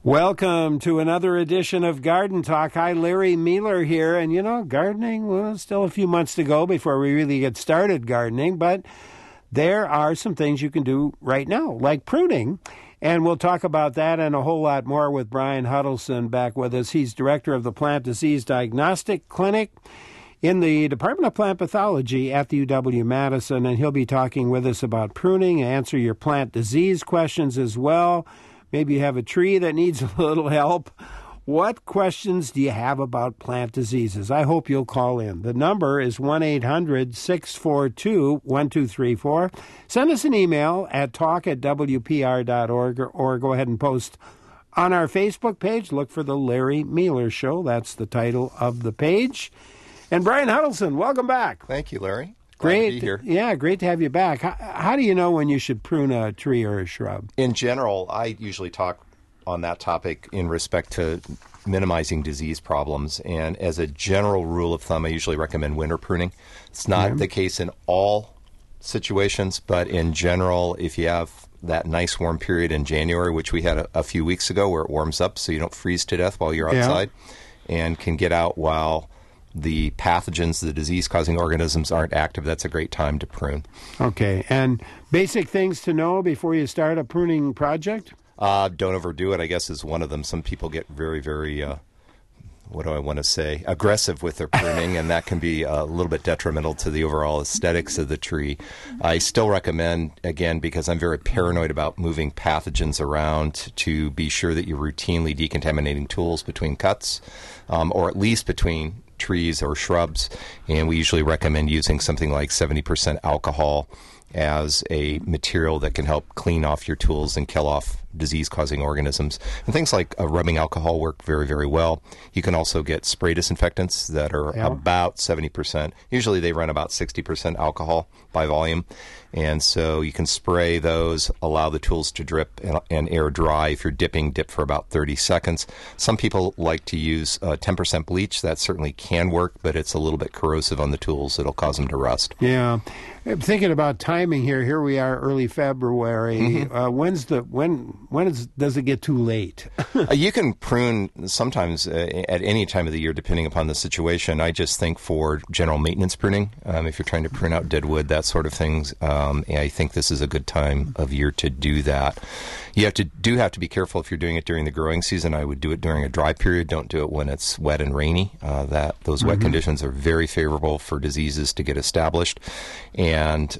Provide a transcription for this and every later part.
Welcome to another edition of Garden Talk. Hi, Larry Mueller here. And, gardening, well, still a few months to go before we really get started gardening. But there are some things you can do right now, like pruning. And we'll talk about that and a whole lot more with Brian Huddleston back with us. He's director of the Plant Disease Diagnostic Clinic in the Department of Plant Pathology at the UW-Madison. And he'll be talking with us about pruning and answer your plant disease questions as well. Maybe you have a tree that needs a little help. What questions do you have about plant diseases? I hope you'll call in. The number is 1-800-642-1234. Send us an email at talk@wpr.org or go ahead and post on our Facebook page. Look for The Larry Mueller Show. That's the title of the page. And Brian Huddleston, welcome back. Thank you, Larry. Great to be here. Yeah, great to have you back. How do you know when you should prune a tree or a shrub? In general, I usually talk on that topic in respect to minimizing disease problems. And as a general rule of thumb, I usually recommend winter pruning. It's not the case in all situations, but in general, if you have that nice warm period in January, which we had a few weeks ago where it warms up so you don't freeze to death while you're outside and can get out while the pathogens, the disease-causing organisms aren't active, that's a great time to prune. Okay. And basic things to know before you start a pruning project? Don't overdo it, I guess, is one of them. Some people get very, very, aggressive with their pruning, and that can be a little bit detrimental to the overall aesthetics of the tree. I still recommend, again, because I'm very paranoid about moving pathogens around, to be sure that you're routinely decontaminating tools between cuts, or at least between trees or shrubs, and we usually recommend using something like 70% alcohol as a material that can help clean off your tools and kill off disease-causing organisms. And things like rubbing alcohol work very, very well. You can also get spray disinfectants that are about 70%. Usually they run about 60% alcohol by volume. And so you can spray those, allow the tools to drip and air dry. If you're dipping, dip for about 30 seconds. Some people like to use 10% bleach. That certainly can work, but it's a little bit corrosive on the tools. It'll cause them to rust. Yeah. I'm thinking about timing here. Here we are, early February. Does it get too late? You can prune sometimes at any time of the year, depending upon the situation. I just think for general maintenance pruning, if you're trying to prune out dead wood, that sort of things, I think this is a good time of year to do that. You have to be careful if you're doing it during the growing season. I would do it during a dry period. Don't do it when it's wet and rainy. Those wet conditions are very favorable for diseases to get established. And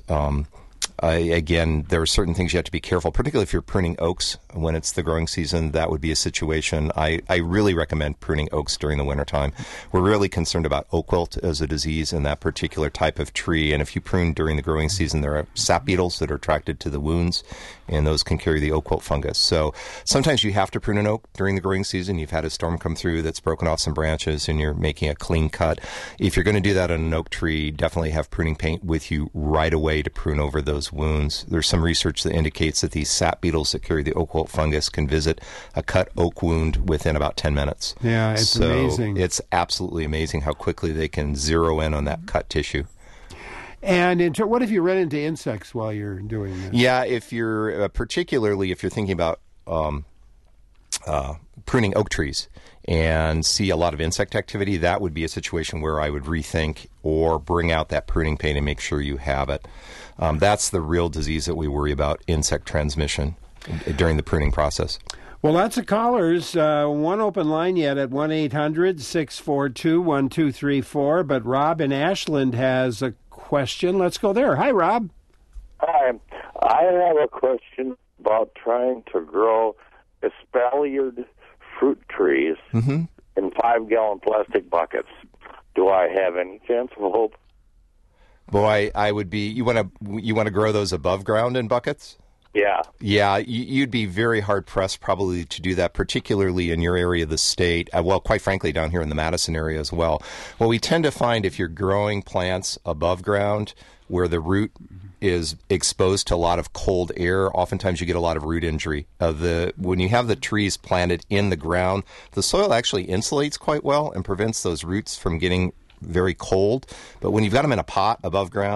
again, there are certain things you have to be careful, particularly if you're pruning oaks when it's the growing season. That would be a situation. I really recommend pruning oaks during the wintertime. We're really concerned about oak wilt as a disease in that particular type of tree. And if you prune during the growing season, there are sap beetles that are attracted to the wounds, and those can carry the oak wilt fungus. So sometimes you have to prune an oak during the growing season. You've had a storm come through that's broken off some branches, and you're making a clean cut. If you're going to do that on an oak tree, definitely have pruning paint with you right away to prune over those wounds. There's some research that indicates that these sap beetles that carry the oak wilt fungus can visit a cut oak wound within about 10 minutes. Yeah, it's amazing. It's absolutely amazing how quickly they can zero in on that cut tissue. And what if you run into insects while you're doing this? Yeah, if you're particularly if you're thinking about pruning oak trees and see a lot of insect activity, that would be a situation where I would rethink or bring out that pruning paint and make sure you have it. That's the real disease that we worry about, insect transmission during the pruning process. Well, lots of callers. One open line yet at 1-800-642-1234. But Rob in Ashland has a question. Let's go there. Hi, Rob. Hi. I have a question about trying to grow espaliered fruit trees in 5-gallon plastic buckets. Do I have any chance of hope? Boy, I would be. You want to grow those above ground in buckets? Yeah. Yeah, you'd be very hard-pressed probably to do that, particularly in your area of the state. Well, quite frankly, down here in the Madison area as well. What we tend to find if you're growing plants above ground where the root is exposed to a lot of cold air, oftentimes you get a lot of root injury. When you have the trees planted in the ground, the soil actually insulates quite well and prevents those roots from getting very cold. But when you've got them in a pot above ground,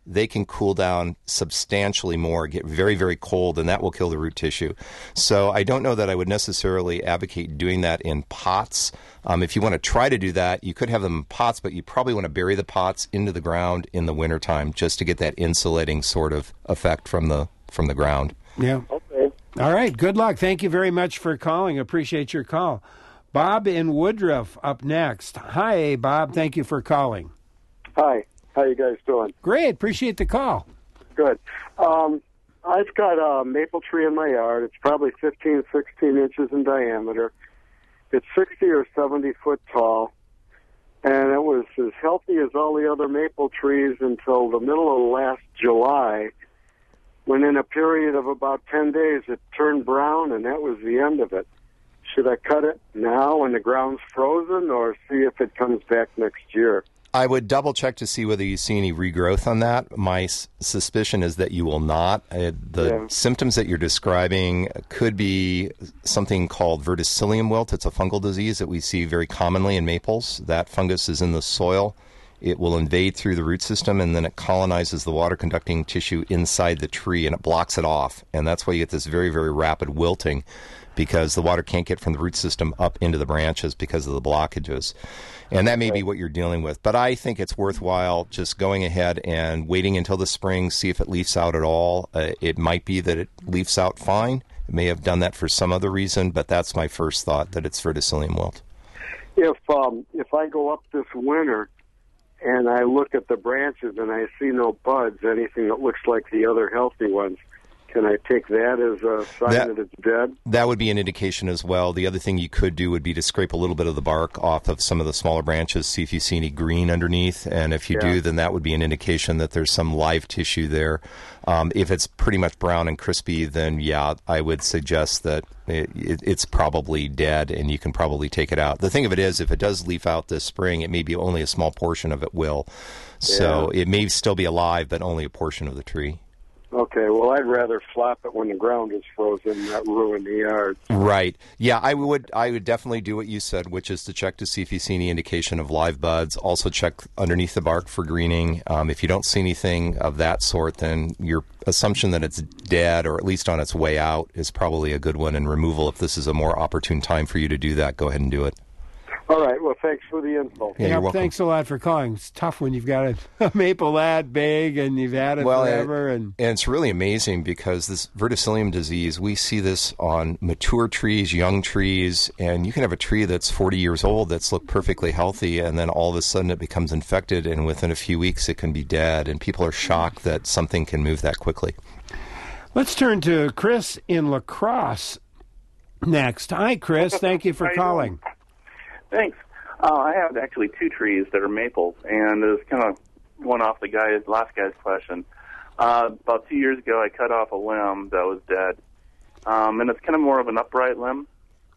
they can cool down substantially more, get very, very cold, and that will kill the root tissue. So I don't know that I would necessarily advocate doing that in pots. If you want to try to do that, you could have them in pots, but you probably want to bury the pots into the ground in the wintertime just to get that insulating sort of effect from the ground. Yeah. Okay. All right. Good luck. Thank you very much for calling. Appreciate your call. Bob in Woodruff up next. Hi, Bob. Thank you for calling. Hi. How you guys doing? Great. Appreciate the call. Good. I've got a maple tree in my yard. It's probably 15, 16 inches in diameter. It's 60 or 70 foot tall. And it was as healthy as all the other maple trees until the middle of last July, when in a period of about 10 days it turned brown, and that was the end of it. Should I cut it now when the ground's frozen, or see if it comes back next year? I would double check to see whether you see any regrowth on that. My suspicion is that you will not. The symptoms that you're describing could be something called verticillium wilt. It's a fungal disease that we see very commonly in maples. That fungus is in the soil. It will invade through the root system, and then it colonizes the water-conducting tissue inside the tree, and it blocks it off. And that's why you get this very, very rapid wilting, because the water can't get from the root system up into the branches because of the blockages. And that may be what you're dealing with. But I think it's worthwhile just going ahead and waiting until the spring, see if it leafs out at all. It might be that it leafs out fine. It may have done that for some other reason, but that's my first thought, that it's verticillium wilt. If I go up this winter and I look at the branches and I see no buds, anything that looks like the other healthy ones, can I take that as a sign that it's dead? That would be an indication as well. The other thing you could do would be to scrape a little bit of the bark off of some of the smaller branches, see if you see any green underneath. And if you do, then that would be an indication that there's some live tissue there. If it's pretty much brown and crispy, then I would suggest that it's probably dead and you can probably take it out. The thing of it is, if it does leaf out this spring, it may be only a small portion of it will. So it may still be alive, but only a portion of the tree. Okay, well, I'd rather flop it when the ground is frozen, not ruin the yard. Right. Yeah, I would definitely do what you said, which is to check to see if you see any indication of live buds. Also check underneath the bark for greening. If you don't see anything of that sort, then your assumption that it's dead or at least on its way out is probably a good one. And removal, if this is a more opportune time for you to do that, go ahead and do it. All right. Well, thanks for the info. Yeah, you're welcome. Thanks a lot for calling. It's tough when you've got a maple that big and you've had it forever. And it's really amazing because this verticillium disease, we see this on mature trees, young trees, and you can have a tree that's 40 years old that's looked perfectly healthy, and then all of a sudden it becomes infected, and within a few weeks it can be dead, and people are shocked that something can move that quickly. Let's turn to Chris in La Crosse next. Hi, Chris. Thank you for calling. Thanks. I have actually two trees that are maples, and it was kind of one off the last guy's question. About 2 years ago, I cut off a limb that was dead, and it's kind of more of an upright limb.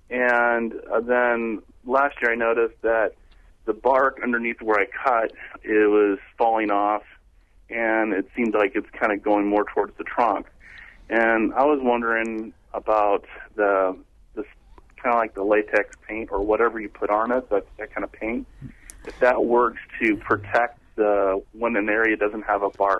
And then last year, I noticed that the bark underneath where I cut, it was falling off, and it seemed like it's kind of going more towards the trunk. And I was wondering about the kind of like the latex paint or whatever you put on it, that kind of paint, if that works to protect when an area doesn't have bark.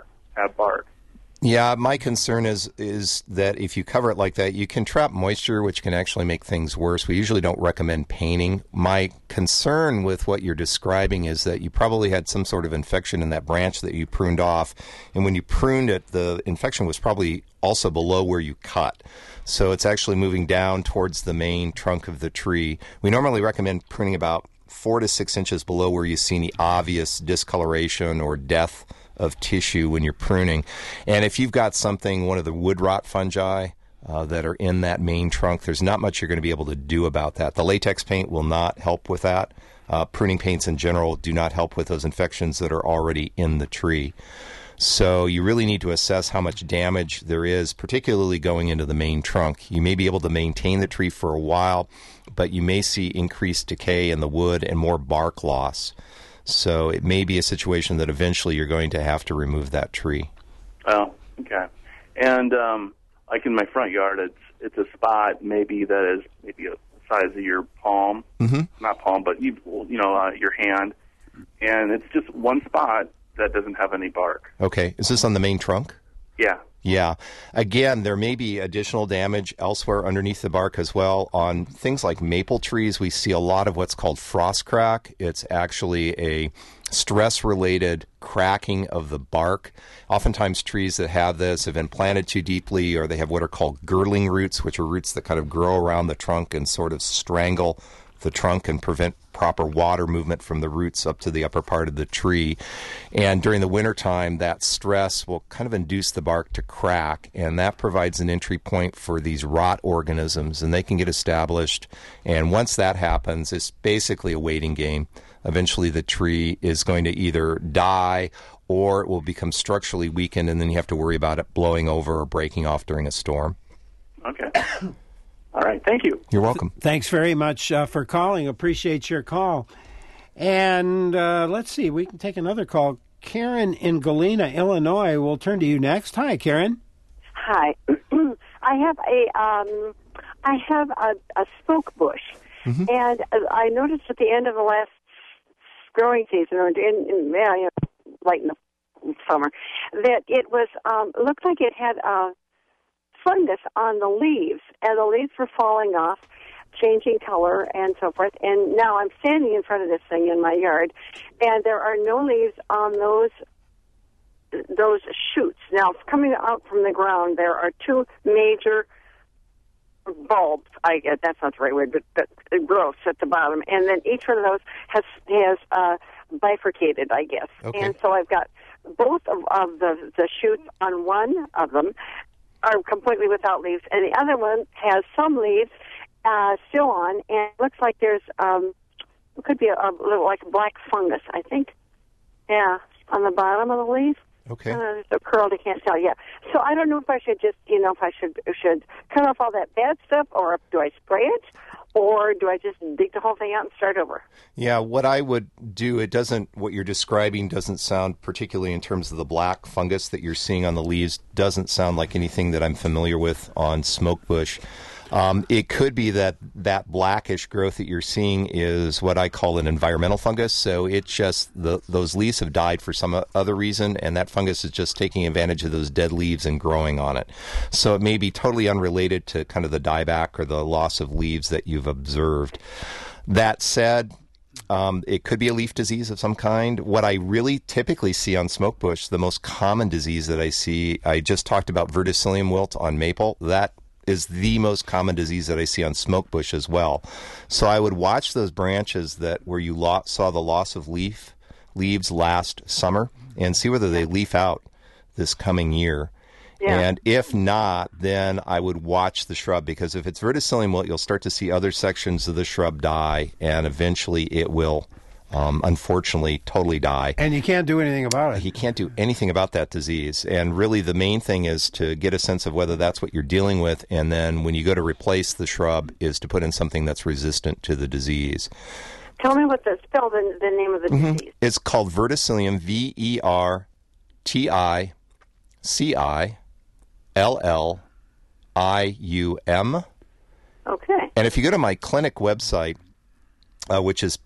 Yeah, my concern is that if you cover it like that, you can trap moisture, which can actually make things worse. We usually don't recommend painting. My concern with what you're describing is that you probably had some sort of infection in that branch that you pruned off, and when you pruned it, the infection was probably also below where you cut. So it's actually moving down towards the main trunk of the tree. We normally recommend pruning about 4 to 6 inches below where you see any obvious discoloration or death of tissue when you're pruning. And if you've got one of the wood rot fungi that are in that main trunk, there's not much you're going to be able to do about that. The latex paint will not help with that. Pruning paints in general do not help with those infections that are already in the tree. So you really need to assess how much damage there is, particularly going into the main trunk. You may be able to maintain the tree for a while, but you may see increased decay in the wood and more bark loss. So it may be a situation that eventually you're going to have to remove that tree. Oh, okay. And like in my front yard, it's a spot maybe that is maybe a size of your palm, not palm, but your hand, and it's just one spot. that doesn't have any bark. Okay. Is this on the main trunk? Yeah. Yeah. Again, there may be additional damage elsewhere underneath the bark as well. On things like maple trees, we see a lot of what's called frost crack. It's actually a stress-related cracking of the bark. Oftentimes trees that have this have been planted too deeply, or they have what are called girdling roots, which are roots that kind of grow around the trunk and sort of strangle the trunk and prevent proper water movement from the roots up to the upper part of the tree. And during the wintertime, that stress will kind of induce the bark to crack, and that provides an entry point for these rot organisms, and they can get established. And once that happens, it's basically a waiting game. Eventually the tree is going to either die or it will become structurally weakened, and then you have to worry about it blowing over or breaking off during a storm. Okay. All right. Thank you. You're welcome. Thanks very much for calling. Appreciate your call. And let's see, we can take another call. Karen in Galena, Illinois, we'll turn to you next. Hi, Karen. Hi. I have a smoke bush, and I noticed at the end of the last growing season, or late in the summer, that it was looked like it had fungus on the leaves, and the leaves were falling off, changing color and so forth. And now I'm standing in front of this thing in my yard, and there are no leaves on those shoots. Now, coming out from the ground, there are two major bulbs. I guess that's not the right word, but growths at the bottom, and then each one of those has bifurcated, I guess. Okay. And so I've got both of the shoots on one of them are completely without leaves, and the other one has some leaves still on, and it looks like there's it could be a little like black fungus, I think. Yeah, on the bottom of the leaf. Okay. There's a curl, I can't tell. Yeah. So I don't know if I should just, if I should cut off all that bad stuff, or do I spray it, or do I just dig the whole thing out and start over? Yeah, what I would do, what you're describing doesn't sound, particularly in terms of the black fungus that you're seeing on the leaves, doesn't sound like anything that I'm familiar with on smokebush. It could be that blackish growth that you're seeing is what I call an environmental fungus. So it's just those leaves have died for some other reason, and that fungus is just taking advantage of those dead leaves and growing on it. So it may be totally unrelated to kind of the dieback or the loss of leaves that you've observed. That said, it could be a leaf disease of some kind. What I really typically see on smokebush, the most common disease that I see, I just talked about verticillium wilt on maple. That is the most common disease that I see on smokebush as well. So I would watch those branches where you saw the loss of leaves last summer, and see whether they leaf out this coming year. Yeah. And if not, then I would watch the shrub, because if it's verticillium wilt, you'll start to see other sections of the shrub die, and eventually it will unfortunately totally die. And you can't do anything about it. You can't do anything about that disease. And really the main thing is to get a sense of whether that's what you're dealing with, and then when you go to replace the shrub is to put in something that's resistant to the disease. Tell me spell the name of the disease. It's called verticillium, verticillium. Okay. And if you go to my clinic website, which is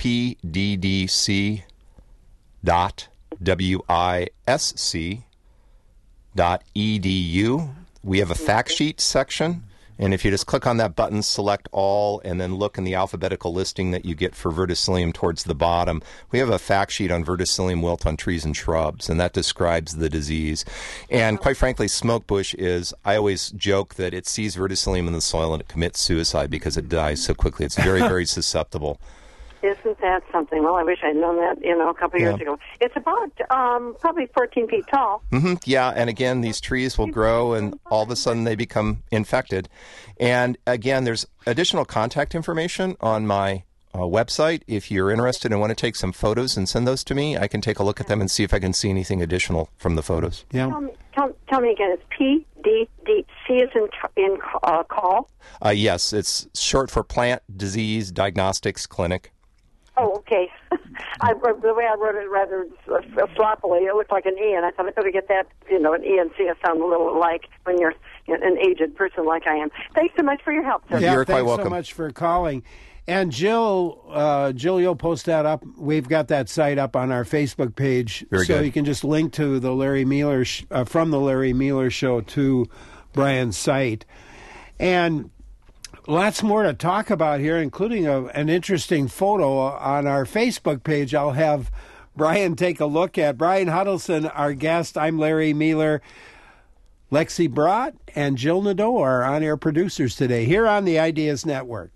pddc.wisc.edu. We have a fact sheet section, and if you just click on that button, select all, and then look in the alphabetical listing that you get for verticillium towards the bottom, we have a fact sheet on verticillium wilt on trees and shrubs, and that describes the disease. And quite frankly, smokebush I always joke that it sees verticillium in the soil and it commits suicide because it dies so quickly. It's very, very susceptible. Isn't that something? Well, I wish I'd known that, a couple of years ago. It's about probably 14 feet tall. Yeah, and again, these trees will grow, and all of a sudden they become infected. And again, there's additional contact information on my website. If you're interested and want to take some photos and send those to me, I can take a look at them and see if I can see anything additional from the photos. Yeah. Tell me again, it's PDDC is in call? Yes, it's short for Plant Disease Diagnostics Clinic. Oh, okay. The way I wrote it rather sloppily, it looked like an E, and I thought I better get that, an E and C sound a little alike when you're an aged person like I am. Thanks so much for your help, sir. Yeah, you're quite welcome. welcome. Thanks so much for calling. And Jill, you'll post that up. We've got that site up on our Facebook page, Very so good. you can just link to the Larry Mealer from the Larry Mealer Show to Brian's site, and lots more to talk about here, including an interesting photo on our Facebook page. I'll have Brian take a look at. Brian Huddleston, our guest. I'm Larry Mealer. Lexi Brott and Jill Nadeau are on-air producers today here on the Ideas Network.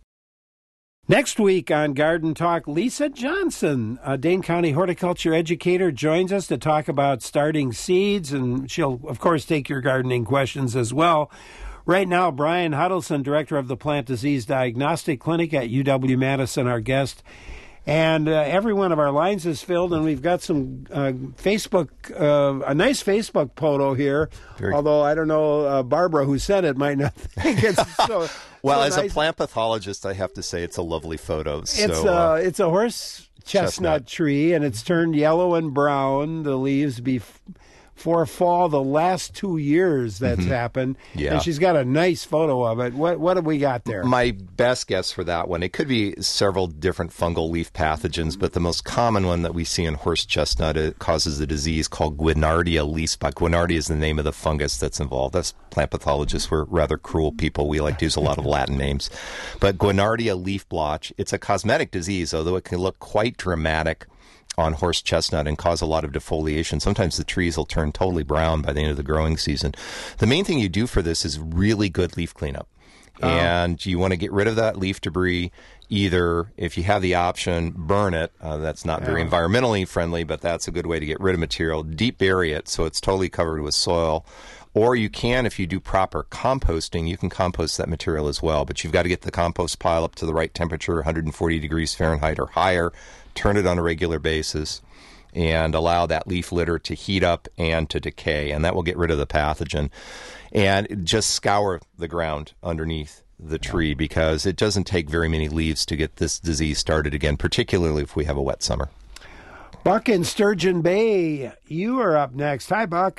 Next week on Garden Talk, Lisa Johnson, a Dane County horticulture educator, joins us to talk about starting seeds, and she'll, of course, take your gardening questions as well. Right now, Brian Huddleston, director of the Plant Disease Diagnostic Clinic at UW-Madison, our guest. And every one of our lines is filled, and we've got some Facebook, a nice Facebook photo here. Although I don't know, Barbara, who sent it, might not think it's so. Well, so as nice. a plant pathologist, I have to say it's a lovely photo. It's a horse chestnut tree, and it's turned yellow and brown. The leaves before fall, the last 2 years that's happened. Yeah. And she's got a nice photo of it. What have we got there? My best guess for that one, it could be several different fungal leaf pathogens, but the most common one that we see in horse chestnut, it causes a disease called Guinardia leaf spot. Guinardia is the name of the fungus that's involved. Us plant pathologists, we're rather cruel people. We like to use a lot of Latin names. But Guinardia leaf blotch, it's a cosmetic disease, although it can look quite dramatic on horse chestnut and cause a lot of defoliation. Sometimes the trees will turn totally brown by the end of the growing season. The main thing you do for this is really good leaf cleanup. And you want to get rid of that leaf debris. Either, if you have the option, burn it. That's not very environmentally friendly, but that's a good way to get rid of material. Deep bury it so it's totally covered with soil. Or you can, if you do proper composting, you can compost that material as well. But you've got to get the compost pile up to the right temperature, 140 degrees Fahrenheit or higher. Turn it on a regular basis and allow that leaf litter to heat up and to decay, and that will get rid of the pathogen. And just scour the ground underneath the tree because it doesn't take very many leaves to get this disease started again, particularly if we have a wet summer. Buck in Sturgeon Bay, you are up next. Hi, Buck.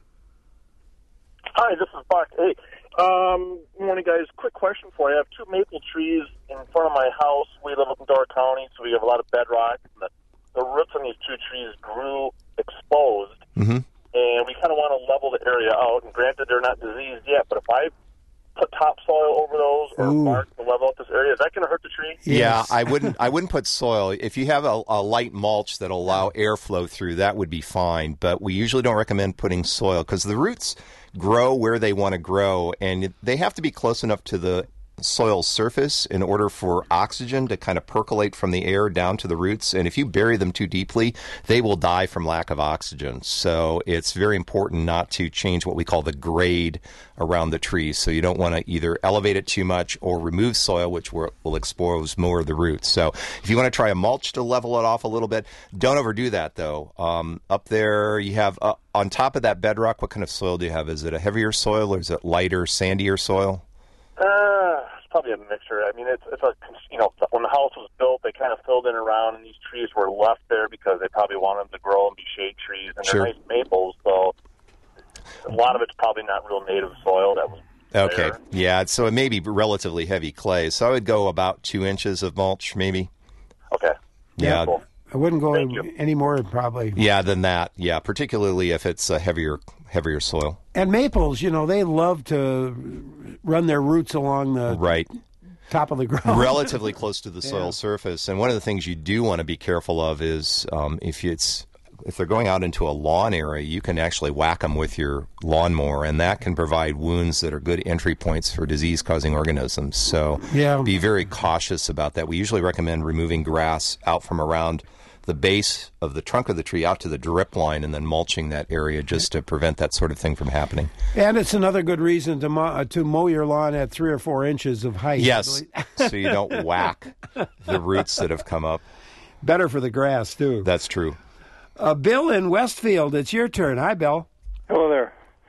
Hi, this is Buck. Hey, good morning, guys. Quick question for you. I have two maple trees in front of my house. We live up in Door County, so we have a lot of bedrock. The roots on these two trees grew exposed, and we kind of want to level the area out. And granted, they're not diseased yet, but if I put topsoil over those or bark to level out this area, is that going to hurt the tree? Yes. Yeah, I wouldn't put soil. If you have a light mulch that'll allow airflow through, that would be fine. But we usually don't recommend putting soil because the roots grow where they want to grow, and they have to be close enough to the soil surface in order for oxygen to kind of percolate from the air down to the roots. And if you bury them too deeply, they will die from lack of oxygen. So it's very important not to change what we call the grade around the tree. So you don't want to either elevate it too much or remove soil, which will expose more of the roots. So if you want to try a mulch to level it off a little bit, don't overdo that though. Up there you have, on top of that bedrock, what kind of soil do you have? Is it a heavier soil or is it lighter, sandier soil? It's probably a mixture. I mean, it's a, when the house was built, they kind of filled in around, and these trees were left there because they probably wanted them to grow and be shade trees, and they're nice maples, so a lot of it's probably not real native soil that was okay. there. Yeah, so it may be relatively heavy clay. So I would go about 2 inches of mulch, maybe. Okay. Yeah. Cool. I wouldn't go any more, probably. Yeah, than that. Yeah, particularly if it's a heavier soil. And maples, they love to run their roots along the top of the ground. Relatively close to the soil surface. And one of the things you do want to be careful of is if they're going out into a lawn area, you can actually whack them with your lawnmower, and that can provide wounds that are good entry points for disease-causing organisms. So be very cautious about that. We usually recommend removing grass out from around the base of the trunk of the tree out to the drip line and then mulching that area just to prevent that sort of thing from happening. And it's another good reason to mow your lawn at 3 or 4 inches of height. Yes, so you don't whack the roots that have come up. Better for the grass, too. That's true. Bill in Westfield, it's your turn. Hi, Bill. Hello there.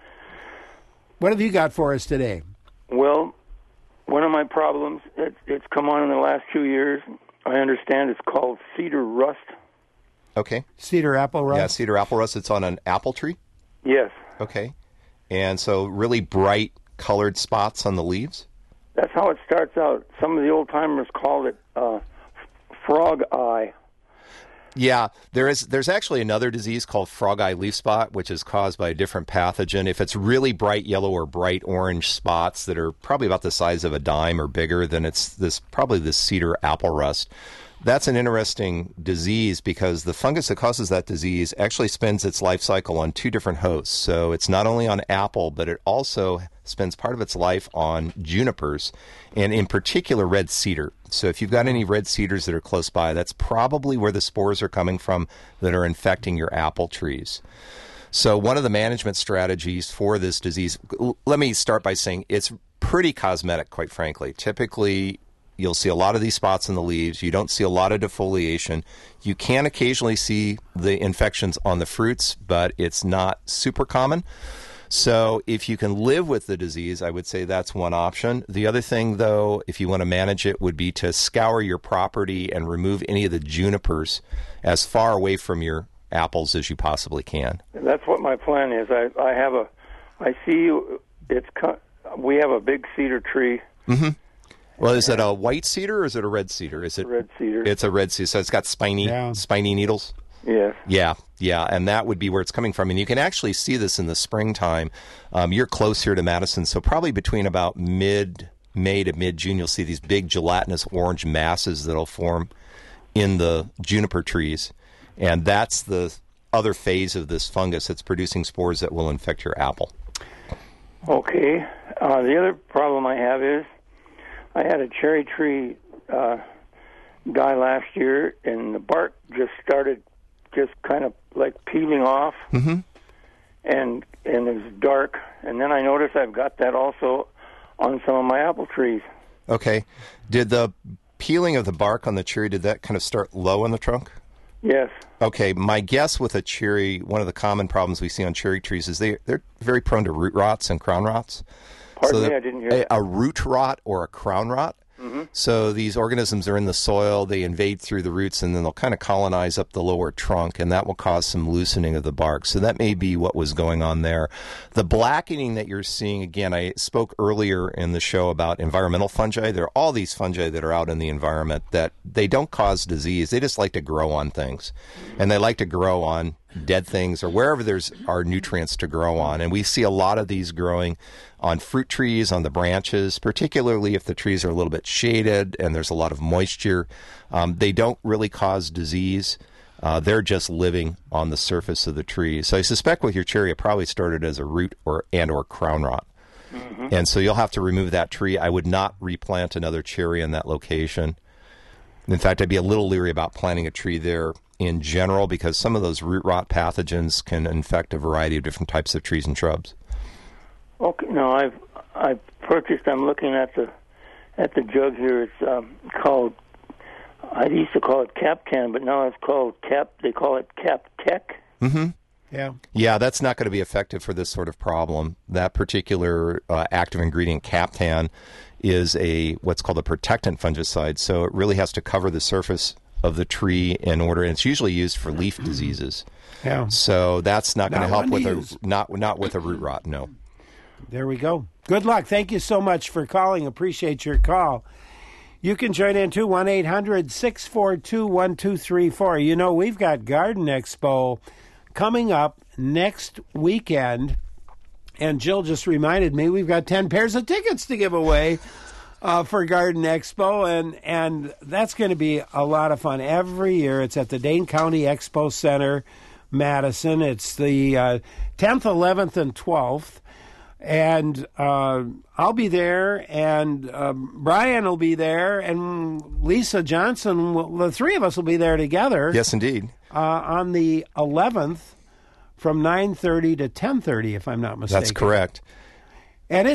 What have you got for us today? Well, one of my problems, it's come on in the last 2 years. I understand it's called cedar rust. Okay. Cedar apple rust? Yeah, cedar apple rust. It's on an apple tree? Yes. Okay. And so really bright colored spots on the leaves? That's how it starts out. Some of the old timers called it frog eye. Yeah, there's actually another disease called frog eye leaf spot, which is caused by a different pathogen. If it's really bright yellow or bright orange spots that are probably about the size of a dime or bigger, then it's probably this cedar apple rust. That's an interesting disease because the fungus that causes that disease actually spends its life cycle on two different hosts. So it's not only on apple, but it also spends part of its life on junipers, and in particular red cedar. So if you've got any red cedars that are close by, that's probably where the spores are coming from that are infecting your apple trees. So one of the management strategies for this disease, let me start by saying it's pretty cosmetic, quite frankly. Typically, you'll see a lot of these spots in the leaves. You don't see a lot of defoliation. You can occasionally see the infections on the fruits, but it's not super common. So if you can live with the disease, I would say that's one option. The other thing, though, if you want to manage it, would be to scour your property and remove any of the junipers as far away from your apples as you possibly can. That's what my plan is. We have a big cedar tree. Mm-hmm. Well, is it a white cedar or is it a red cedar? Is it red cedar? It's a red cedar, so it's got spiny needles. Yes. Yeah, and that would be where it's coming from. And you can actually see this in the springtime. You're close here to Madison, so probably between about mid-May to mid-June, you'll see these big gelatinous orange masses that'll form in the juniper trees. And that's the other phase of this fungus that's producing spores that will infect your apple. Okay. The other problem I have is I had a cherry tree die last year, and the bark just started kind of like peeling off, mm-hmm. and it was dark. And then I noticed I've got that also on some of my apple trees. Okay. Did the peeling of the bark on the cherry, did that kind of start low on the trunk? Yes. Okay. My guess with a cherry, one of the common problems we see on cherry trees is they're very prone to root rots and crown rots. Pardon me, I didn't hear that. A root rot or a crown rot. Mm-hmm. So these organisms are in the soil, they invade through the roots, and then they'll kind of colonize up the lower trunk, and that will cause some loosening of the bark. So that may be what was going on there. The blackening that you're seeing, again, I spoke earlier in the show about environmental fungi. There are all these fungi that are out in the environment that they don't cause disease. They just like to grow on things, and they like to grow on dead things or wherever there's are nutrients to grow on. And we see a lot of these growing on fruit trees, on the branches, particularly if the trees are a little bit shaded and there's a lot of moisture. They don't really cause disease. They're just living on the surface of the tree. So I suspect with your cherry, it probably started as a root or crown rot. Mm-hmm. And so you'll have to remove that tree. I would not replant another cherry in that location. In fact, I'd be a little leery about planting a tree there in general because some of those root rot pathogens can infect a variety of different types of trees and shrubs. Okay, no, I've purchased. I'm looking at the jug here. It's called. I used to call it Capcan, but now it's called Cap. They call it Cap Tech. Mm-hmm. Yeah, that's not going to be effective for this sort of problem. That particular active ingredient, Captan, is what's called a protectant fungicide. So it really has to cover the surface of the tree in order, and it's usually used for leaf diseases. Yeah. So that's not going to help with not with a root rot. No. There we go. Good luck. Thank you so much for calling. Appreciate your call. You can join in too, 1-800-642-1234. You know, we've got Garden Expo coming up next weekend, and Jill just reminded me we've got 10 pairs of tickets to give away for Garden Expo, and that's going to be a lot of fun. Every year it's at the Dane County Expo Center, Madison. It's the 10th, 11th, and 12th. And I'll be there, and Brian will be there, and Lisa Johnson, the three of us will be there together. Yes, indeed. On the 11th from 9:30 to 10:30, if I'm not mistaken. That's correct. And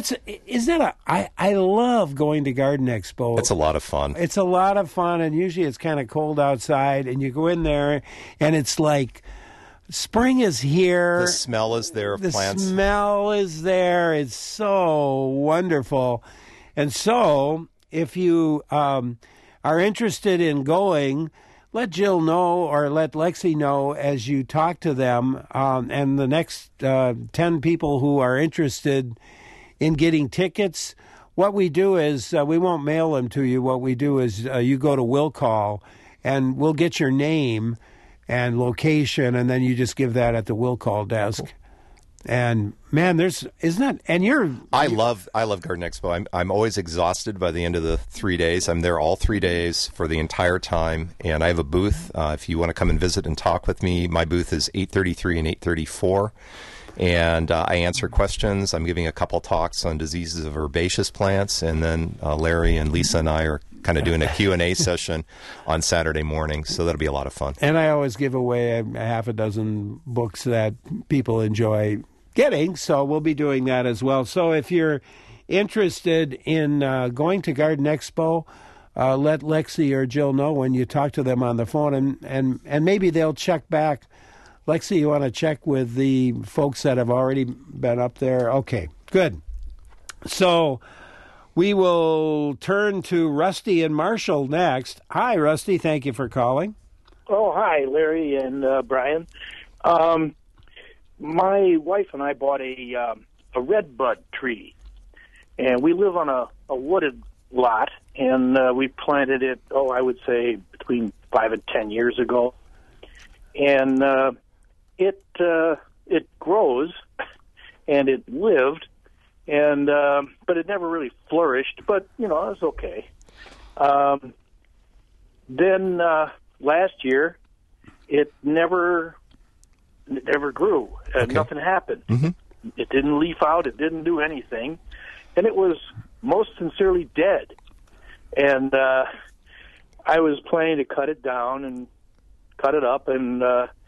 I love going to Garden Expo. It's a lot of fun. It's a lot of fun, and usually it's kind of cold outside, and you go in there, and it's like, spring is here. The smell is there of plants. The smell is there. It's so wonderful. And so, if you are interested in going, let Jill know or let Lexi know as you talk to them. And the next 10 people who are interested in getting tickets what we do is we won't mail them to you. What we do is you go to Will Call, and we'll get your name and location, and then you just give that at the Will Call desk. And man, I love Garden Expo. I'm always exhausted by the end of the 3 days. I'm there all 3 days for the entire time, and I have a booth. If you want to come and visit and talk with me, my booth is 833 and 834. And I answer questions. I'm giving a couple talks on diseases of herbaceous plants, and then Larry and Lisa and I are kind of doing a Q&A session on Saturday morning, so that'll be a lot of fun. And I always give away a half a dozen books that people enjoy getting, so we'll be doing that as well. So if you're interested in going to Garden Expo, let Lexi or Jill know when you talk to them on the phone, and maybe they'll check back. Lexi, you want to check with the folks that have already been up there? Okay, good. So we will turn to Rusty and Marshall next. Hi, Rusty. Thank you for calling. Oh, hi, Larry and Brian. My wife and I bought a redbud tree, and we live on a wooded lot, and we planted it, I would say between 5 and 10 years ago. And it grows, and it lived, and but it never really flourished. But it was okay. Then last year, it never grew. Okay. Nothing happened. Mm-hmm. It didn't leaf out. It didn't do anything, and it was most sincerely dead. And I was planning to cut it down and cut it up, and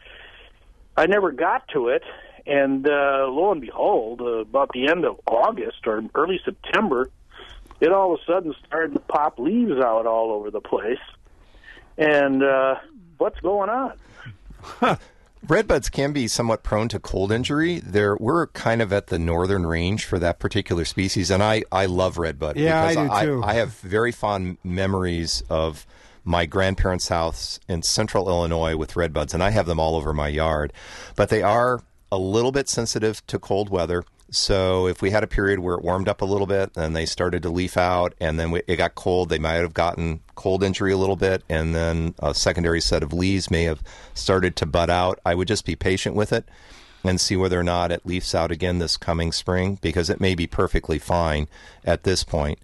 I never got to it. And lo and behold, about the end of August or early September, it all of a sudden started to pop leaves out all over the place. And what's going on? Redbuds can be somewhat prone to cold injury. We're kind of at the northern range for that particular species, and I love redbud. Yeah, because I do too. I have very fond memories of my grandparents' house in central Illinois with redbuds, and I have them all over my yard. But they are a little bit sensitive to cold weather. So if we had a period where it warmed up a little bit and they started to leaf out, and then it got cold, they might have gotten cold injury a little bit, and then a secondary set of leaves may have started to bud out. I would just be patient with it and see whether or not it leafs out again this coming spring, because it may be perfectly fine at this point.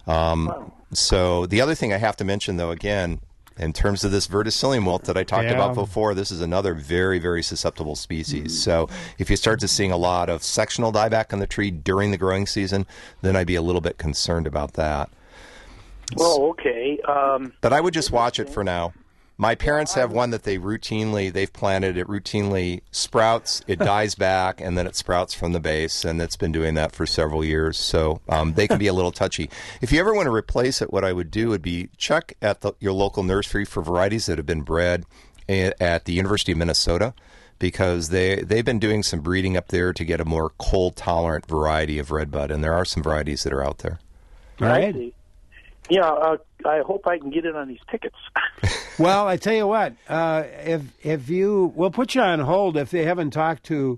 So the other thing I have to mention, though, again, in terms of this verticillium wilt that I talked about before, this is another very, very susceptible species. So if you start to seeing a lot of sectional dieback on the tree during the growing season, then I'd be a little bit concerned about that. Well, okay. But I would just watch it for now. My parents have one that they've planted, it routinely sprouts, it dies back, and then it sprouts from the base, and it's been doing that for several years. So they can be a little touchy. If you ever want to replace it, what I would do would be check at your local nursery for varieties that have been bred at the University of Minnesota, because they've been doing some breeding up there to get a more cold-tolerant variety of redbud, and there are some varieties that are out there. All right. Yeah, I hope I can get in on these tickets. Well, I tell you what, we'll put you on hold if they haven't talked to,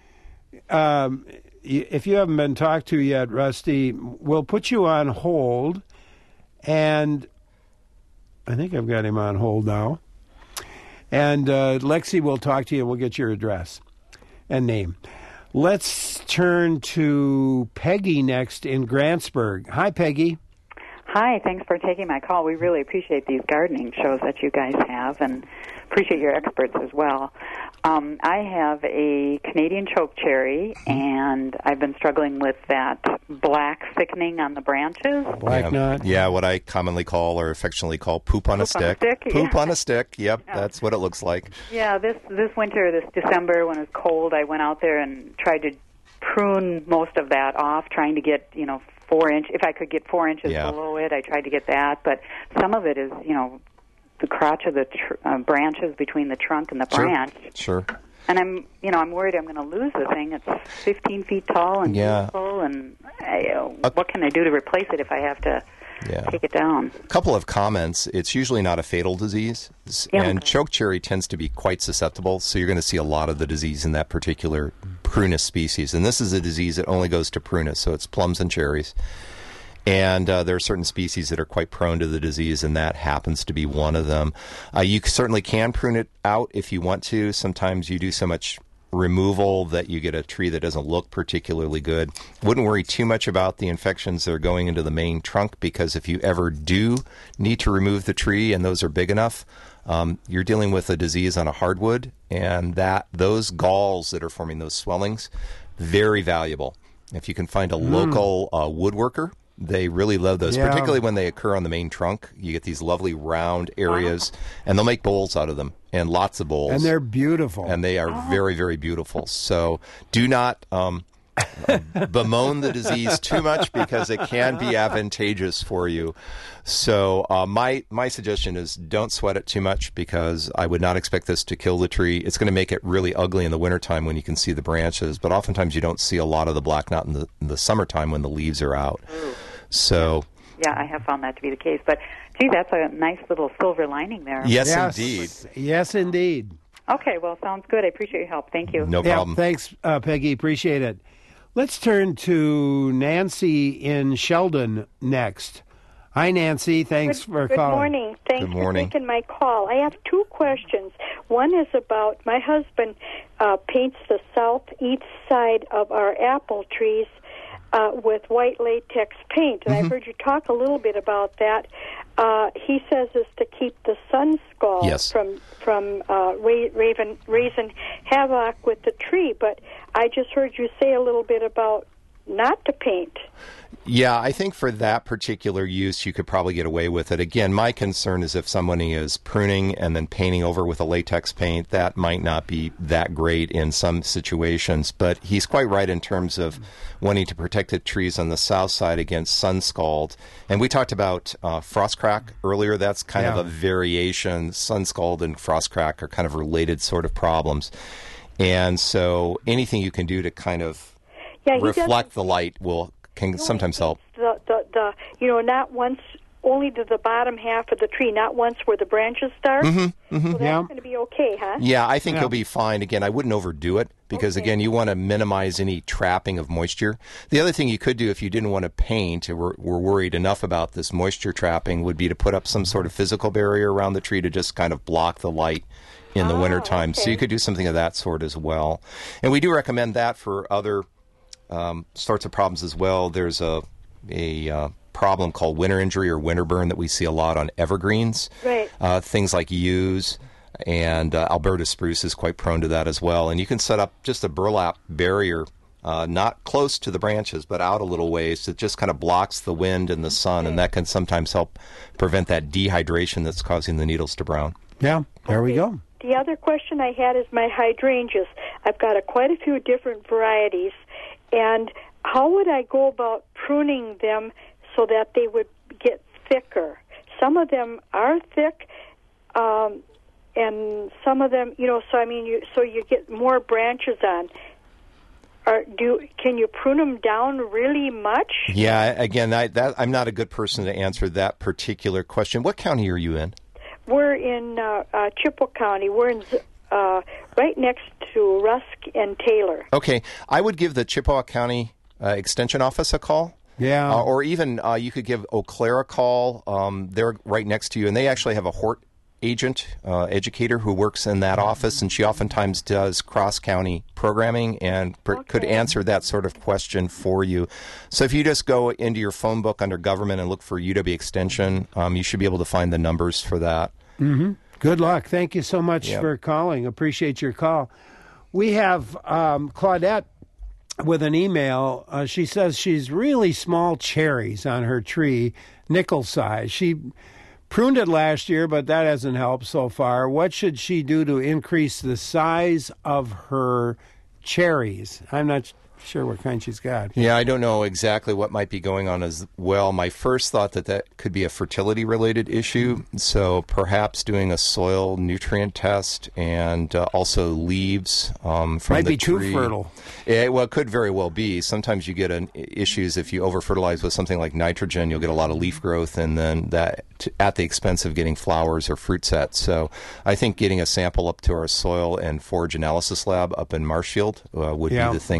if you haven't been talked to yet, Rusty, we'll put you on hold, and I think I've got him on hold now, and Lexi will talk to you, and we'll get your address and name. Let's turn to Peggy next in Grantsburg. Hi, Peggy. Hi, thanks for taking my call. We really appreciate these gardening shows that you guys have, and appreciate your experts as well. I have a Canadian chokecherry, and I've been struggling with that black thickening on the branches. Black knot? Yeah, what I commonly call, or affectionately call, poop on a stick. Poop on a stick, yep, that's what it looks like. Yeah, this winter, this December, when it was cold, I went out there and tried to prune most of that off, trying to get, 4 inch. If I could get 4 inches below it, I tried to get that. But some of it is, the crotch of the branches between the trunk and the branch. Sure. And I'm worried I'm going to lose the thing. It's 15 feet tall and beautiful. And what can I do to replace it if I have to take it down? A couple of comments. It's usually not a fatal disease, and chokecherry tends to be quite susceptible, so you're going to see a lot of the disease in that particular prunus species. And this is a disease that only goes to prunus, so it's plums and cherries. And there are certain species that are quite prone to the disease, and that happens to be one of them. You certainly can prune it out if you want to. Sometimes you do so much removal that you get a tree that doesn't look particularly good. Wouldn't worry too much about the infections that are going into the main trunk, because if you ever do need to remove the tree and those are big enough, you're dealing with a disease on a hardwood, and those galls that are forming those swellings, very valuable. If you can find a local woodworker, they really love those, particularly when they occur on the main trunk. You get these lovely round areas, and they'll make bowls out of them, and lots of bowls. And they're beautiful. And they are very, very beautiful. So do not bemoan the disease too much, because it can be advantageous for you. So my suggestion is don't sweat it too much, because I would not expect this to kill the tree. It's going to make it really ugly in the wintertime when you can see the branches, but oftentimes you don't see a lot of the black knot in the summertime when the leaves are out. So yeah, I have found that to be the case. But, gee, that's a nice little silver lining there. Yes, indeed. Yes, indeed. Okay, well, sounds good. I appreciate your help. Thank you. No problem. Thanks, Peggy. Appreciate it. Let's turn to Nancy in Sheldon next. Hi, Nancy. Thanks for calling. Good morning. Thanks for taking my call. I have two questions. One is about my husband paints the southeast side of our apple trees with white latex paint, and I've heard you talk a little bit about that. He says it's to keep the sun scald from raising havoc with the tree, but I just heard you say a little bit about not to paint. Yeah, I think for that particular use, you could probably get away with it. Again, my concern is if somebody is pruning and then painting over with a latex paint, that might not be that great in some situations. But he's quite right in terms of wanting to protect the trees on the south side against sun scald. And we talked about frost crack earlier. That's kind of a variation. Sun scald and frost crack are kind of related sort of problems. And so anything you can do to kind of reflect the light can sometimes help. Not once, only to the bottom half of the tree, not once where the branches start. So that's going to be okay, huh? Yeah, I think he'll be fine. Again, I wouldn't overdo it, because again, you want to minimize any trapping of moisture. The other thing you could do if you didn't want to paint, or were worried enough about this moisture trapping, would be to put up some sort of physical barrier around the tree to just kind of block the light in the wintertime. So you could do something of that sort as well. And we do recommend that for other sorts of problems as well. There's a problem called winter injury or winter burn that we see a lot on evergreens. Right. Things like yews and Alberta spruce is quite prone to that as well. And you can set up just a burlap barrier, not close to the branches, but out a little ways. It just kind of blocks the wind and the sun, and that can sometimes help prevent that dehydration that's causing the needles to brown. Yeah, there we go. The other question I had is my hydrangeas. I've got quite a few different varieties, and how would I go about pruning them so that they would get thicker? Some of them are thick, and some of them, so you get more branches on. Can you prune them down really much? Yeah, again, I'm not a good person to answer that particular question. What county are you in? We're in Chippewa County. We're in right next to Rusk and Taylor. Okay. I would give the Chippewa County Extension Office a call. Yeah. Or even you could give Eau Claire a call. They're right next to you, and they actually have a Hort agent, educator who works in that office, and she oftentimes does cross-county programming and could answer that sort of question for you. So if you just go into your phone book under government and look for UW Extension, you should be able to find the numbers for that. Mm-hmm. Good luck. Thank you so much for calling. Appreciate your call. We have Claudette with an email. She says she's really small cherries on her tree, nickel size. She pruned it last year, but that hasn't helped so far. What should she do to increase the size of her cherries? I'm not sure what kind she's got. Yeah, I don't know exactly what might be going on as well. My first thought that could be a fertility-related issue, so perhaps doing a soil nutrient test and also leaves from might the be tree. Too fertile. Well, it could very well be. Sometimes you get issues if you over-fertilize with something like nitrogen. You'll get a lot of leaf growth, and then that at the expense of getting flowers or fruit sets. So I think getting a sample up to our soil and forage analysis lab up in Marshfield would be the thing to do.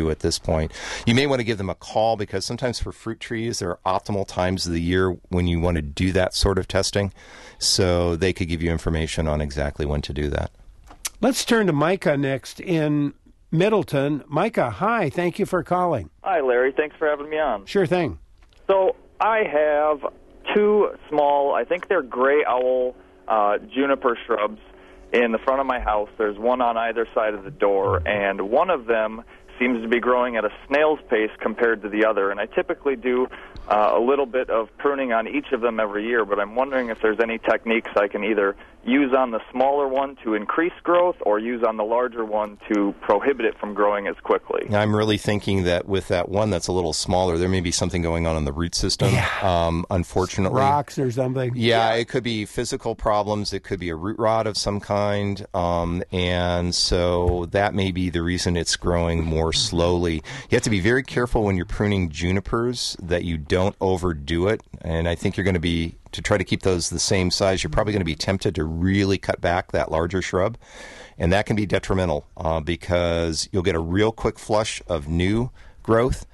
do at this point. You may want to give them a call, because sometimes for fruit trees, there are optimal times of the year when you want to do that sort of testing. So they could give you information on exactly when to do that. Let's turn to Micah next in Middleton. Micah, hi. Thank you for calling. Hi, Larry. Thanks for having me on. Sure thing. So I have two small, I think they're gray owl juniper shrubs in the front of my house. There's one on either side of the door, and one of them seems to be growing at a snail's pace compared to the other. And I typically do a little bit of pruning on each of them every year, but I'm wondering if there's any techniques I can either use on the smaller one to increase growth or use on the larger one to prohibit it from growing as quickly. I'm really thinking that with that one that's a little smaller, there may be something going on in the root system, unfortunately. Rocks or something. Yeah, it could be physical problems. It could be a root rot of some kind. And so that may be the reason it's growing more slowly. You have to be very careful when you're pruning junipers that you don't overdo it. And I think you're going to be, to try to keep those the same size, you're probably going to be tempted to really cut back that larger shrub. And that can be detrimental because you'll get a real quick flush of new growth.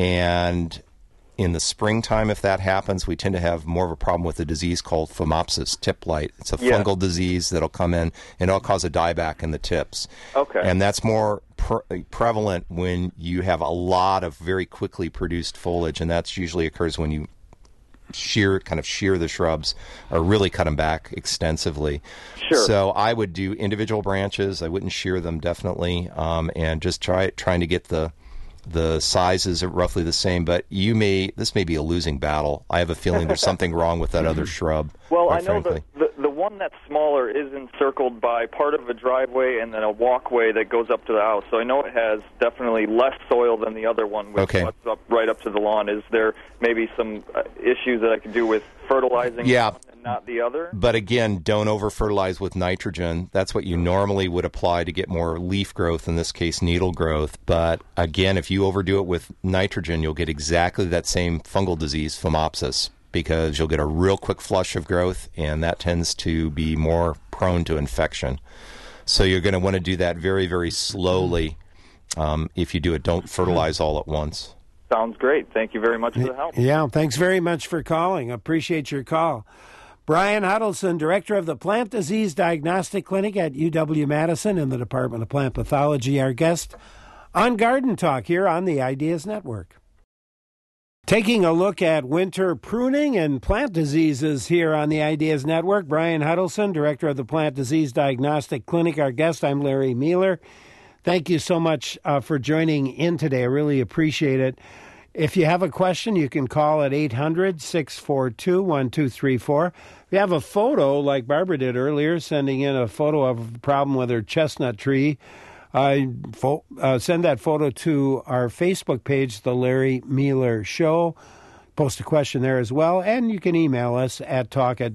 And in the springtime, if that happens, we tend to have more of a problem with a disease called Phomopsis tip blight. It's a fungal disease that'll come in and it'll cause a dieback in the tips. Okay. And that's more prevalent when you have a lot of very quickly produced foliage, and that usually occurs when you shear the shrubs or really cut them back extensively. Sure. So I would do individual branches. I wouldn't shear them, definitely, and just trying to get the sizes are roughly the same, but this may be a losing battle. I have a feeling there's something wrong with that other shrub. Well, I know the one that's smaller is encircled by part of a driveway and then a walkway that goes up to the house. So I know it has definitely less soil than the other one, which what's up right up to the lawn. Is there maybe some issues that I could do with fertilizing one and not the other? But again, don't over-fertilize with nitrogen. That's what you normally would apply to get more leaf growth, in this case needle growth. But again, if you overdo it with nitrogen, you'll get exactly that same fungal disease, Phomopsis, because you'll get a real quick flush of growth, and that tends to be more prone to infection. So you're going to want to do that very, very slowly. If you do it, don't fertilize all at once. Sounds great. Thank you very much for the help. Yeah, thanks very much for calling. Appreciate your call. Brian Huddleston, Director of the Plant Disease Diagnostic Clinic at UW-Madison in the Department of Plant Pathology, our guest on Garden Talk here on the Ideas Network. Taking a look at winter pruning and plant diseases here on the Ideas Network, Brian Huddleston, Director of the Plant Disease Diagnostic Clinic, our guest. I'm Larry Mealer. Thank you so much for joining in today. I really appreciate it. If you have a question, you can call at 800-642-1234. If you have a photo, like Barbara did earlier, sending in a photo of the problem with her chestnut tree, send that photo to our Facebook page, The Larry Mealer Show. Post a question there as well, and you can email us at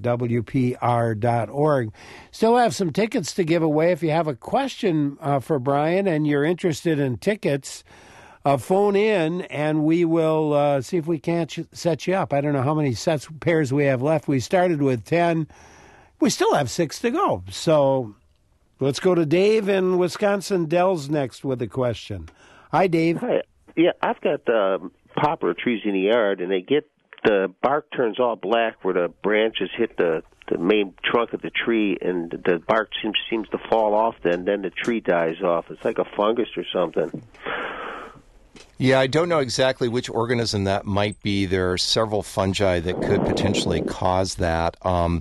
talk@wpr.org. Still have some tickets to give away. If you have a question for Brian and you're interested in tickets, phone in and we will see if we can't set you up. I don't know how many pairs we have left. We started with 10. We still have 6 to go. So let's go to Dave in Wisconsin. Dells next with a question. Hi, Dave. Hi. Yeah, I've got poplar trees in the yard, and the bark turns all black where the branches hit the main trunk of the tree, and the bark seems to fall off. Then the tree dies off. It's like a fungus or something. Yeah, I don't know exactly which organism that might be. There are several fungi that could potentially cause that.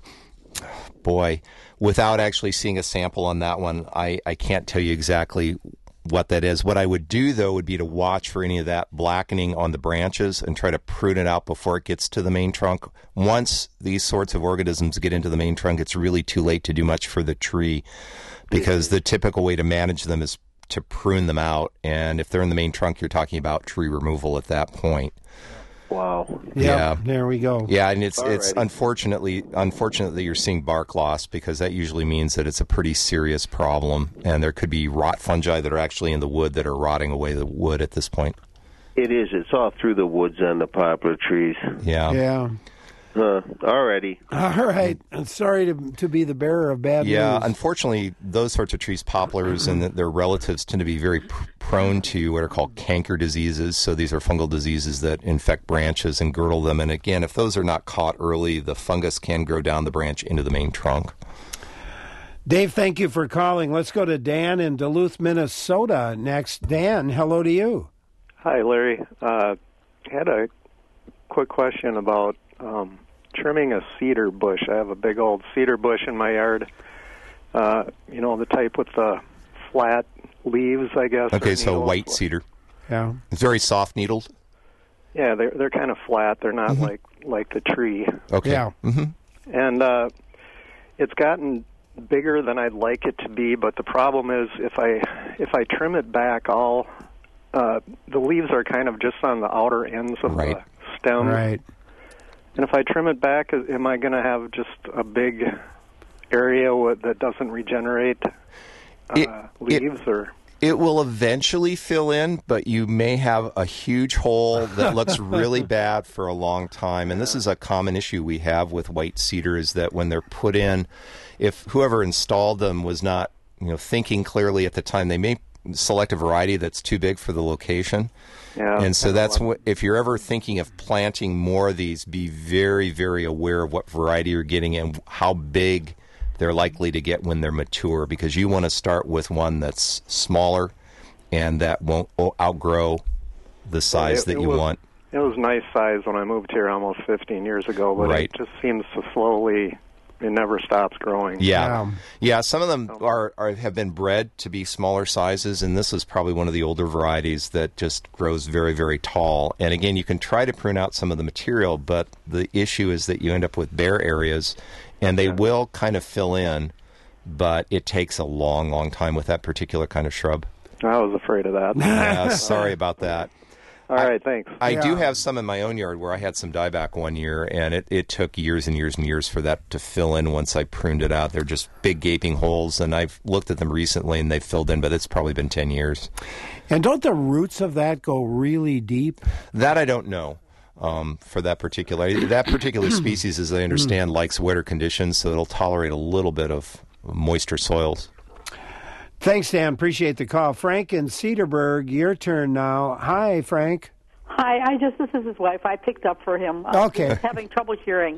Without actually seeing a sample on that one, I can't tell you exactly what that is. What I would do, though, would be to watch for any of that blackening on the branches and try to prune it out before it gets to the main trunk. Once these sorts of organisms get into the main trunk, it's really too late to do much for the tree, because the typical way to manage them is to prune them out. And if they're in the main trunk, you're talking about tree removal at that point. Wow. Yeah, there we go. Yeah, and it's unfortunately that you're seeing bark loss, because that usually means that it's a pretty serious problem, and there could be rot fungi that are actually in the wood that are rotting away the wood at this point. It is. It's all through the woods on the poplar trees. Yeah. Yeah. Alrighty. All right. I'm sorry to be the bearer of bad news. Yeah, unfortunately, those sorts of trees, poplars and their relatives, tend to be very prone to what are called canker diseases. So these are fungal diseases that infect branches and girdle them. And again, if those are not caught early, the fungus can grow down the branch into the main trunk. Dave, thank you for calling. Let's go to Dan in Duluth, Minnesota next. Dan, hello to you. Hi, Larry. Had a quick question about trimming a cedar bush. I have a big old cedar bush in my yard. The type with the flat leaves, I guess. Okay, so white cedar. Yeah. It's very soft needled. Yeah, they're kind of flat. They're not like the tree. Okay. Yeah. Mm-hmm. And it's gotten bigger than I'd like it to be, but the problem is if I trim it back, the leaves are kind of just on the outer ends of the stem. Right. And if I trim it back, am I going to have just a big area that doesn't regenerate leaves? It will eventually fill in, but you may have a huge hole that looks really bad for a long time. And this is a common issue we have with white cedar, is that when they're put in, if whoever installed them was not thinking clearly at the time, they may select a variety that's too big for the location. Yeah, and so that's what, if you're ever thinking of planting more of these, be very, very aware of what variety you're getting and how big they're likely to get when they're mature, because you want to start with one that's smaller and that won't outgrow the size that you want. It was nice size when I moved here almost 15 years ago, but right. It just seems to slowly, it never stops growing. Yeah, some of them have been bred to be smaller sizes, and this is probably one of the older varieties that just grows very, very tall. And again, you can try to prune out some of the material, but the issue is that you end up with bare areas, and they will kind of fill in, but it takes a long, long time with that particular kind of shrub. I was afraid of that. Yeah, sorry about that. All right, thanks. I do have some in my own yard where I had some dieback one year, and it took years and years and years for that to fill in once I pruned it out. They're just big gaping holes, and I've looked at them recently, and they've filled in, but it's probably been 10 years. And don't the roots of that go really deep? That I don't know. For that particular species, as I understand, likes wetter conditions, so it'll tolerate a little bit of moisture soils. Thanks, Dan. Appreciate the call. Frank in Cedarburg, your turn now. Hi, Frank. Hi, this is his wife. I picked up for him. Okay. He was having trouble hearing.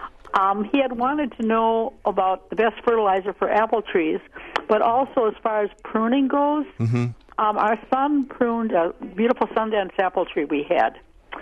He had wanted to know about the best fertilizer for apple trees, but also as far as pruning goes. Mm-hmm. Our son pruned a beautiful Sundance apple tree we had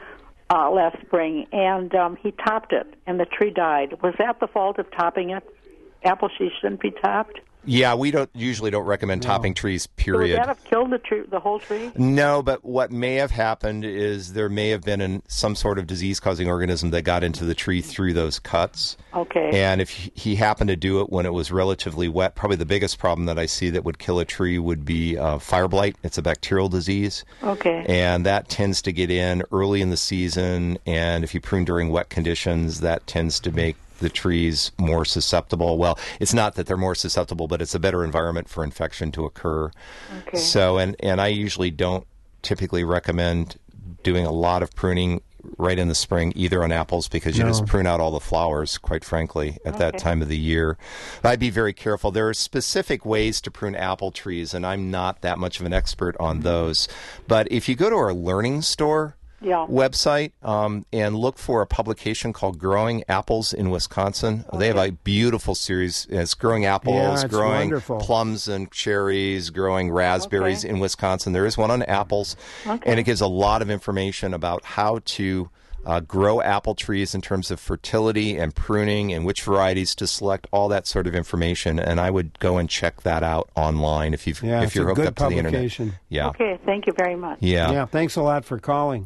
last spring, and he topped it, and the tree died. Was that the fault of topping it? Apple trees shouldn't be topped? Yeah, we usually don't recommend topping trees, period. So would that have killed the whole tree? No, but what may have happened is there may have been some sort of disease-causing organism that got into the tree through those cuts. Okay. And if he happened to do it when it was relatively wet, probably the biggest problem that I see that would kill a tree would be fire blight. It's a bacterial disease. Okay. And that tends to get in early in the season, and if you prune during wet conditions, that tends to make the trees more susceptible. Well, it's not that they're more susceptible, but it's a better environment for infection to occur. Okay. So, and I usually don't typically recommend doing a lot of pruning right in the spring, either on apples, because you just prune out all the flowers, quite frankly, at that time of the year. I'd be very careful. There are specific ways to prune apple trees, and I'm not that much of an expert on those. But if you go to our learning store website and look for a publication called Growing Apples in Wisconsin. They have a beautiful series. It's growing apples, growing plums and cherries, growing raspberries in Wisconsin. There is one on apples, and it gives a lot of information about how to grow apple trees in terms of fertility and pruning and which varieties to select, all that sort of information. And I would go and check that out online if you're hooked up to the internet. Yeah. Okay, thank you very much. Yeah, thanks a lot for calling.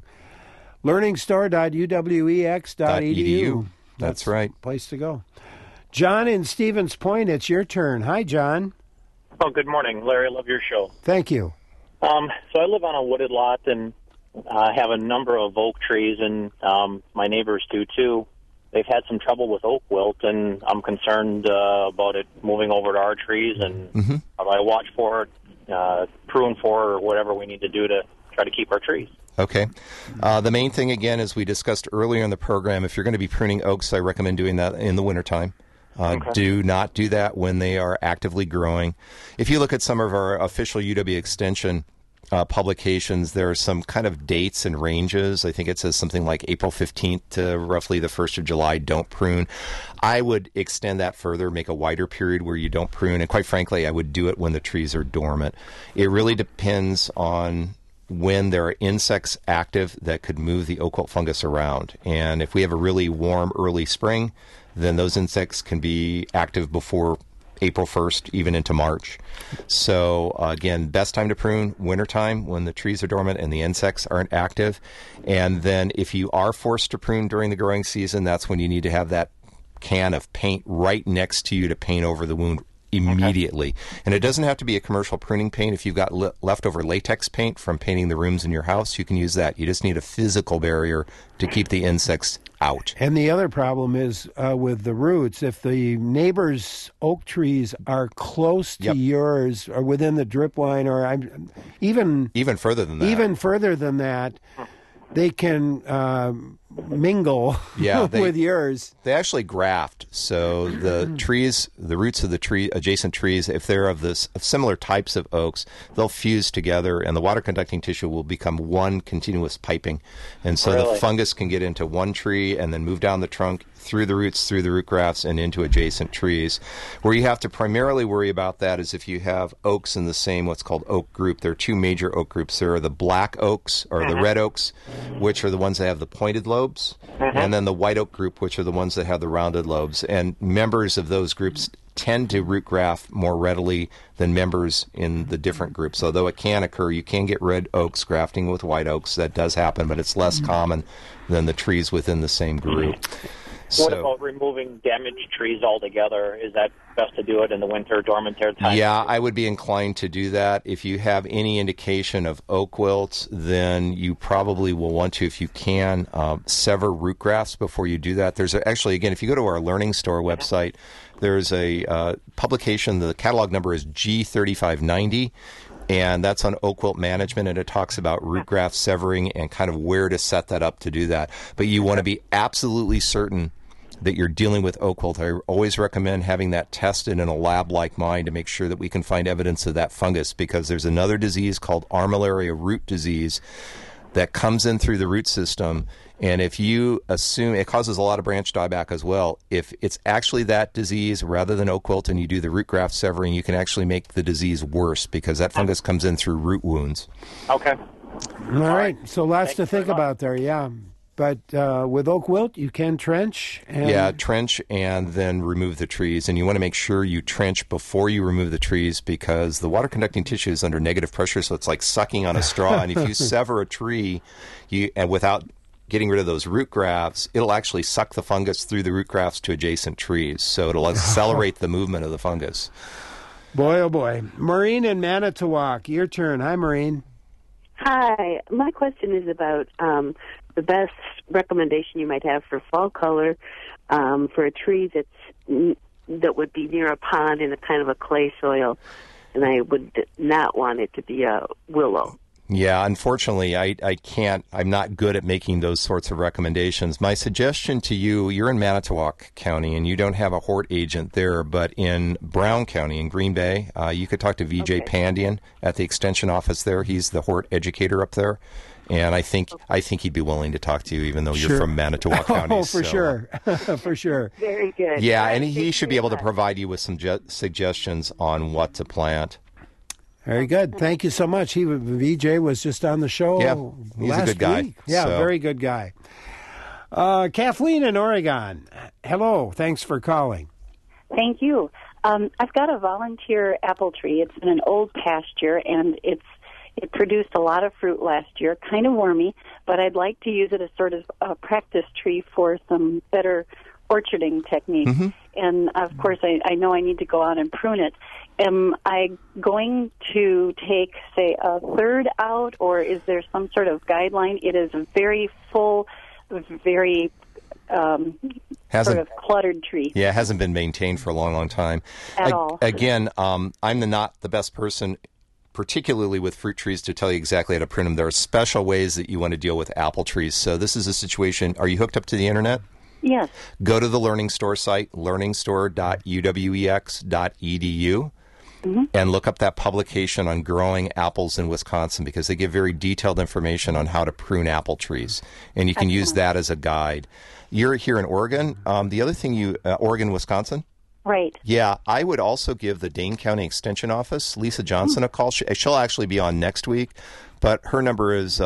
Learningstore.uwex.edu. That's right. Place to go. John in Stevens Point, it's your turn. Hi, John. Oh, good morning, Larry. I love your show. Thank you. So I live on a wooded lot and have a number of oak trees, and my neighbors do too. They've had some trouble with oak wilt, and I'm concerned about it moving over to our trees, and I watch for it, prune for it, or whatever we need to do to try to keep our trees. Okay. The main thing, again, as we discussed earlier in the program, if you're going to be pruning oaks, I recommend doing that in the wintertime. Do not do that when they are actively growing. If you look at some of our official UW Extension publications, there are some kind of dates and ranges. I think it says something like April 15th to roughly the 1st of July, don't prune. I would extend that further, make a wider period where you don't prune. And quite frankly, I would do it when the trees are dormant. It really depends on when there are insects active that could move the oak wilt fungus around. And if we have a really warm early spring, then those insects can be active before April 1st, even into March. So, again, best time to prune, wintertime, when the trees are dormant and the insects aren't active. And then if you are forced to prune during the growing season, that's when you need to have that can of paint right next to you to paint over the wound immediately. And it doesn't have to be a commercial pruning paint. If you've got leftover latex paint from painting the rooms in your house, you can use that. You just need a physical barrier to keep the insects out. And the other problem is with the roots. If the neighbor's oak trees are close to yours or within the drip line, or even further than that, they can mingle with yours. They actually graft. So the trees, the roots of the adjacent trees, if they're of similar types of oaks, they'll fuse together, and the water conducting tissue will become one continuous piping. And so the fungus can get into one tree and then move down the trunk through the roots, through the root grafts, and into adjacent trees. Where you have to primarily worry about that is if you have oaks in the same what's called oak group. There are two major oak groups. There are the black oaks, or the red oaks, which are the ones that have the pointed lobes, and then the white oak group, which are the ones that have the rounded lobes. And members of those groups tend to root graft more readily than members in the different groups. So though it can occur, you can get red oaks grafting with white oaks. That does happen, but it's less common than the trees within the same group. What about removing damaged trees altogether? Is that best to do it in the winter, dormant time? Yeah, I would be inclined to do that. If you have any indication of oak wilt, then you probably will want to, if you can, sever root grafts before you do that. There's actually, again, if you go to our Learning Store website, there's a publication, the catalog number is G3590. And that's on oak wilt management, and it talks about root graft severing and kind of where to set that up to do that. But you want to be absolutely certain that you're dealing with oak wilt. I always recommend having that tested in a lab like mine to make sure that we can find evidence of that fungus, because there's another disease called armillaria root disease that comes in through the root system. And if you assume it causes a lot of branch dieback as well, if it's actually that disease rather than oak wilt and you do the root graft severing, you can actually make the disease worse because that fungus comes in through root wounds. Okay. All right. So lots to think about there, yeah. But with oak wilt, you can trench. Trench and then remove the trees. And you want to make sure you trench before you remove the trees because the water conducting tissue is under negative pressure, so it's like sucking on a straw. And if you sever a tree and without getting rid of those root grafts, it'll actually suck the fungus through the root grafts to adjacent trees. So it'll accelerate the movement of the fungus. Boy, oh boy. Maureen in Manitowoc, your turn. Hi, Maureen. Hi. My question is about the best recommendation you might have for fall color for a tree that would be near a pond in a kind of a clay soil, and I would not want it to be a willow. Yeah, unfortunately, I can't. I'm not good at making those sorts of recommendations. My suggestion to you, you're in Manitowoc County, and you don't have a hort agent there, but in Brown County, in Green Bay, you could talk to VJ Pandian at the Extension office there. He's the hort educator up there. And I think he'd be willing to talk to you, even though you're from Manitowoc County. Oh, for sure. For sure. Very good. Yeah, and he should be able to provide you with some suggestions on what to plant. Very good. Thank you so much. VJ was just on the show he's last a good guy. week. Yeah, very good guy. Kathleen in Oregon. Hello. Thanks for calling. Thank you. I've got a volunteer apple tree. It's in an old pasture, and it produced a lot of fruit last year, kind of wormy, but I'd like to use it as sort of a practice tree for some better orcharding techniques. Mm-hmm. And, of course, I know I need to go out and prune it. Am I going to take, say, a third out, or is there some sort of guideline? It is a very full, very sort of cluttered tree. Yeah, it hasn't been maintained for a long, long time. At all. Again, I'm not the best person particularly with fruit trees, to tell you exactly how to prune them. There are special ways that you want to deal with apple trees. So this is a situation. Are you hooked up to the internet? Yes. Go to the Learning Store site, learningstore.uwex.edu, and look up that publication on growing apples in Wisconsin, because they give very detailed information on how to prune apple trees. And you can use that as a guide. You're here in Oregon. The other thing Oregon, Wisconsin? Right. Yeah, I would also give the Dane County Extension Office, Lisa Johnson, a call. She'll actually be on next week, but her number is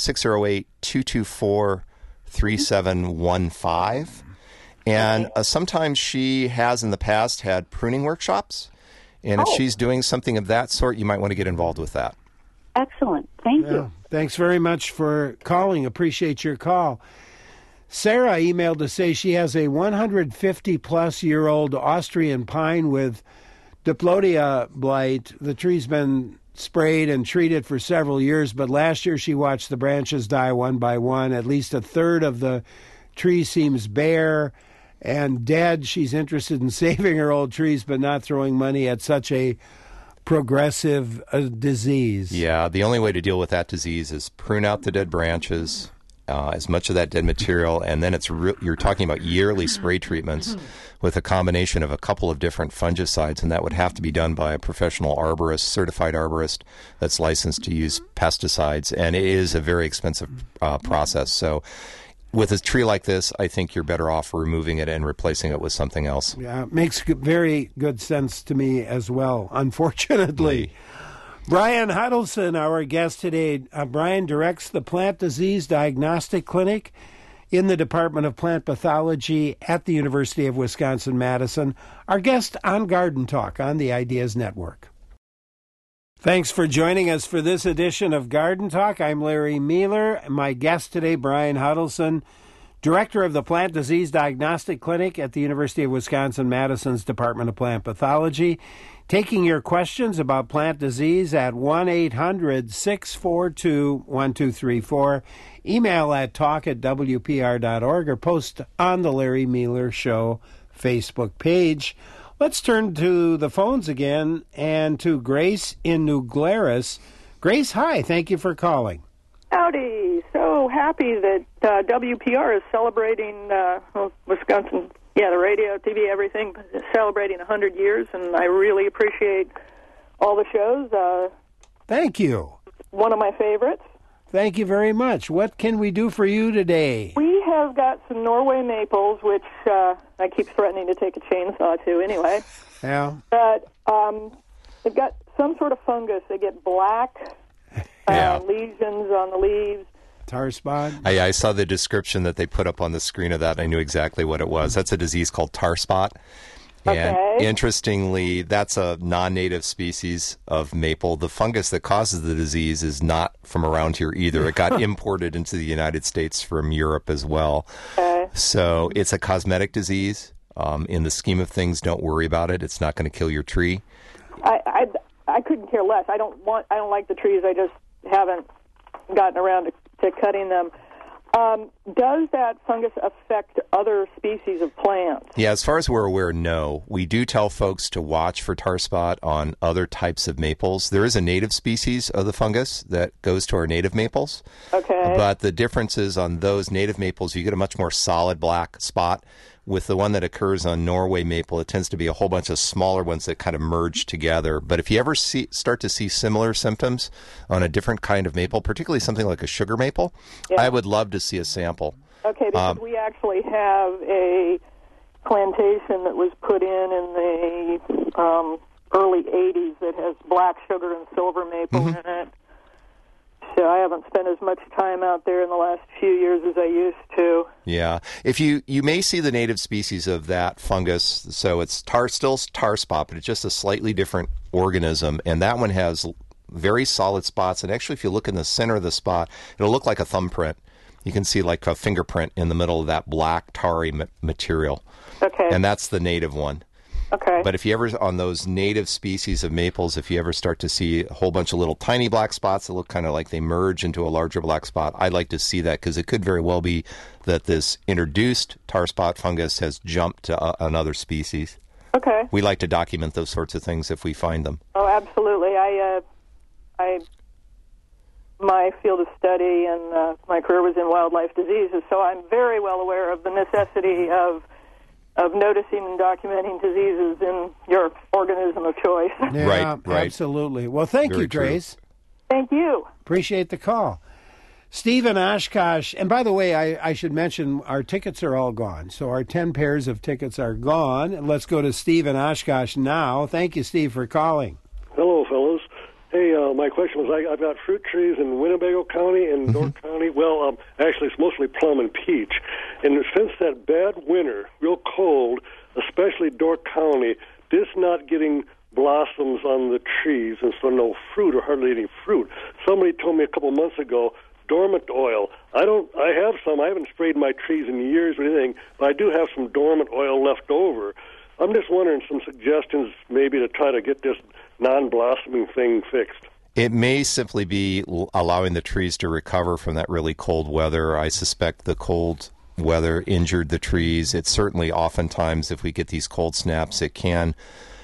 608-224-3715. And sometimes she has in the past had pruning workshops. And if she's doing something of that sort, you might want to get involved with that. Excellent. Thank you. Thanks very much for calling. Appreciate your call. Sarah emailed to say she has a 150-plus-year-old Austrian pine with Diplodia blight. The tree's been sprayed and treated for several years, but last year she watched the branches die one by one. At least a third of the tree seems bare and dead. She's interested in saving her old trees, but not throwing money at such a progressive disease. Yeah, the only way to deal with that disease is prune out the dead branches, as much of that dead material, and then you're talking about yearly spray treatments with a combination of a couple of different fungicides, and that would have to be done by a professional arborist, certified arborist that's licensed to use pesticides, and it is a very expensive process. So with a tree like this, I think you're better off removing it and replacing it with something else. Yeah, it makes very good sense to me as well, unfortunately. Brian Huddleston, our guest today. Brian directs the Plant Disease Diagnostic Clinic in the Department of Plant Pathology at the University of Wisconsin-Madison. Our guest on Garden Talk on the Ideas Network. Thanks for joining us for this edition of Garden Talk. I'm Larry Mealer. My guest today, Brian Huddleston, director of the Plant Disease Diagnostic Clinic at the University of Wisconsin-Madison's Department of Plant Pathology. Taking your questions about plant disease at 1-800-642-1234. Email at talk@wpr.org or post on the Larry Mealer Show Facebook page. Let's turn to the phones again and to Grace in New Glarus. Grace, hi. Thank you for calling. Howdy. So happy that WPR is celebrating Wisconsin, the radio, TV, everything, celebrating 100 years, and I really appreciate all the shows. Thank you. One of my favorites. Thank you very much. What can we do for you today? We have got some Norway maples, which I keep threatening to take a chainsaw to anyway. Yeah. But they've got some sort of fungus. They get black lesions on the leaves. Tar spot? I saw the description that they put up on the screen of that, and I knew exactly what it was. That's a disease called tar spot. And interestingly, that's a non-native species of maple. The fungus that causes the disease is not from around here either. It got imported into the United States from Europe as well. So it's a cosmetic disease. In the scheme of things, don't worry about it. It's not going to kill your tree. I couldn't care less. I don't like the trees. I just haven't gotten around to cutting them. Does that fungus affect other species of plants? Yeah, as far as we're aware, no. We do tell folks to watch for tar spot on other types of maples. There is a native species of the fungus that goes to our native maples. Okay. But the difference is on those native maples, you get a much more solid black spot. With the one that occurs on Norway maple, it tends to be a whole bunch of smaller ones that kind of merge together. But if you ever start to see similar symptoms on a different kind of maple, particularly something like a sugar maple, I would love to see a sample. Okay, because we actually have a plantation that was put in the early 80s that has black sugar and silver maple in it. So I haven't spent as much time out there in the last few years as I used to. Yeah. If you may see the native species of that fungus, so it's still tar spot, but it's just a slightly different organism, and that one has very solid spots, and actually if you look in the center of the spot, it'll look like a thumbprint. You can see like a fingerprint in the middle of that black tarry material. Okay. And that's the native one. Okay. But if you ever, on those native species of maples, if you ever start to see a whole bunch of little tiny black spots that look kind of like they merge into a larger black spot, I'd like to see that because it could very well be that this introduced tar spot fungus has jumped to another species. Okay. We like to document those sorts of things if we find them. Oh, absolutely. my field of study and my career was in wildlife diseases, so I'm very well aware of the necessity of noticing and documenting diseases in your organism of choice. Yeah, Right. Absolutely. Well, thank Very you, Grace. Thank you. Appreciate the call. Steve in Oshkosh, and by the way, I should mention our tickets are all gone. So our 10 pairs of tickets are gone. Let's go to Steve in Oshkosh now. Thank you, Steve, for calling. Hello, fellows. Hey, my question was, I've got fruit trees in Winnebago County and Door County. Well, actually, it's mostly plum and peach. And since that bad winter, real cold, especially Door County, just not getting blossoms on the trees, and so no fruit or hardly any fruit. Somebody told me a couple months ago, dormant oil. I have some. I haven't sprayed my trees in years or anything, but I do have some dormant oil left over. I'm just wondering some suggestions maybe to try to get this non-blossoming thing fixed. It may simply be allowing the trees to recover from that really cold weather. I suspect the cold weather injured the trees. It certainly oftentimes, if we get these cold snaps, it can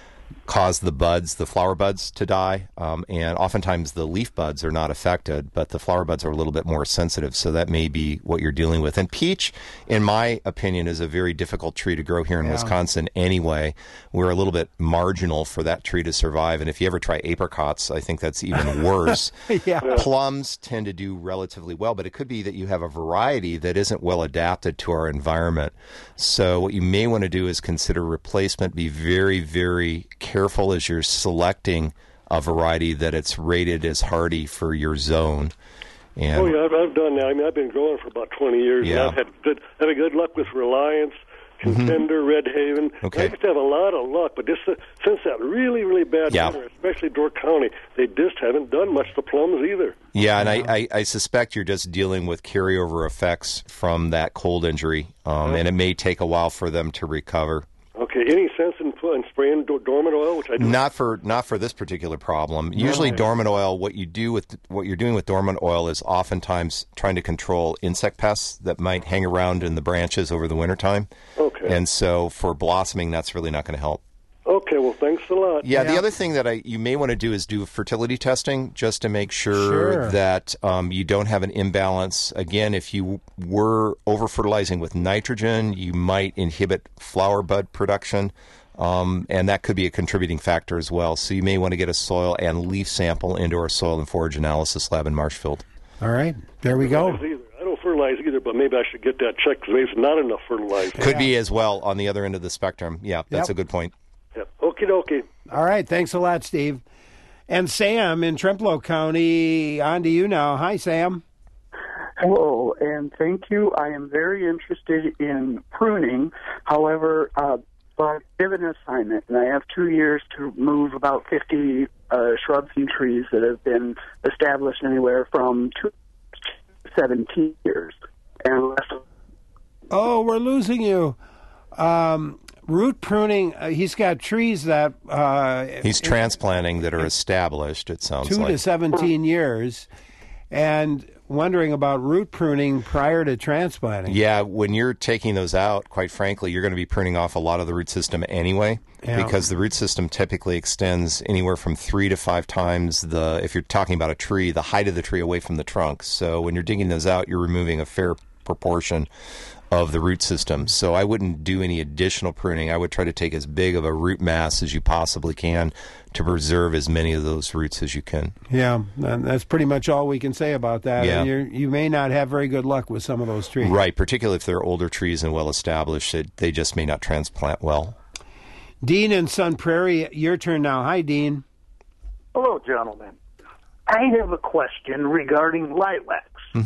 cause the buds, the flower buds, to die. And oftentimes the leaf buds are not affected, but the flower buds are a little bit more sensitive. So that may be what you're dealing with. And peach, in my opinion, is a very difficult tree to grow here in Wisconsin anyway. We're a little bit marginal for that tree to survive. And if you ever try apricots, I think that's even worse. Plums tend to do relatively well, but it could be that you have a variety that isn't well adapted to our environment. So what you may want to do is consider replacement. Be very, very careful as you're selecting a variety that it's rated as hardy for your zone. And I've done that. I mean, I've been growing for about 20 years, and I've had good luck with Reliance, Contender, Red Haven. Okay. I used to have a lot of luck, but since that really, really bad winter, especially Door County, they just haven't done much to plums either. Yeah, and I suspect you're just dealing with carryover effects from that cold injury, and it may take a while for them to recover. Okay, any sense in spraying dormant oil, which I do? Not for this particular problem. Usually, dormant oil. What you're doing with dormant oil is oftentimes trying to control insect pests that might hang around in the branches over the wintertime. Okay. And so, for blossoming, that's really not going to help. Okay, well, thanks a lot. Yeah, the other thing that you may want to do is do fertility testing just to make sure that you don't have an imbalance. Again, if you were over-fertilizing with nitrogen, you might inhibit flower bud production, and that could be a contributing factor as well. So you may want to get a soil and leaf sample into our soil and forage analysis lab in Marshfield. All right, there we go. I don't fertilize either, but maybe I should get that checked because there's not enough fertilizer. Could be as well on the other end of the spectrum. Yeah, that's a good point. Yep. Okie dokie. All right. Thanks a lot, Steve. And Sam in Trempealeau County, on to you now. Hi, Sam. Hello, and thank you. I am very interested in pruning. However, I've given an assignment, and I have 2 years to move about 50 shrubs and trees that have been established anywhere from 2 to 17 years. And we're losing you. Root pruning, he's got trees that... he's transplanting that are established, it sounds 2 to 17 years, and wondering about root pruning prior to transplanting. Yeah, when you're taking those out, quite frankly, you're going to be pruning off a lot of the root system anyway, because the root system typically extends anywhere from 3 to 5 times if you're talking about a tree, the height of the tree away from the trunk. So when you're digging those out, you're removing a fair proportion of the root system. So I wouldn't do any additional pruning. I would try to take as big of a root mass as you possibly can to preserve as many of those roots as you can. Yeah, and that's pretty much all we can say about that. Yeah. And you may not have very good luck with some of those trees. Right, particularly if they're older trees and well established, they just may not transplant well. Dean in Sun Prairie, your turn now. Hi, Dean. Hello, gentlemen. I have a question regarding lilacs.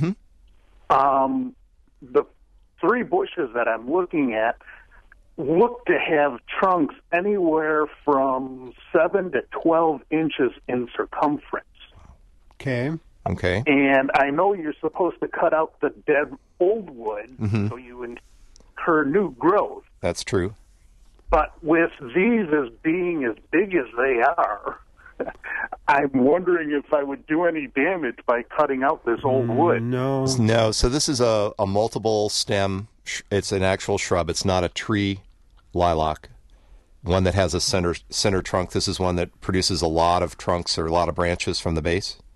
The 3 bushes that I'm looking at look to have trunks anywhere from 7 to 12 inches in circumference. Okay. And I know you're supposed to cut out the dead old wood so you incur new growth. That's true. But with these as being as big as they are, I'm wondering if I would do any damage by cutting out this old wood. No. So this is a multiple stem. It's an actual shrub. It's not a tree lilac. One that has a center trunk. This is one that produces a lot of trunks or a lot of branches from the base.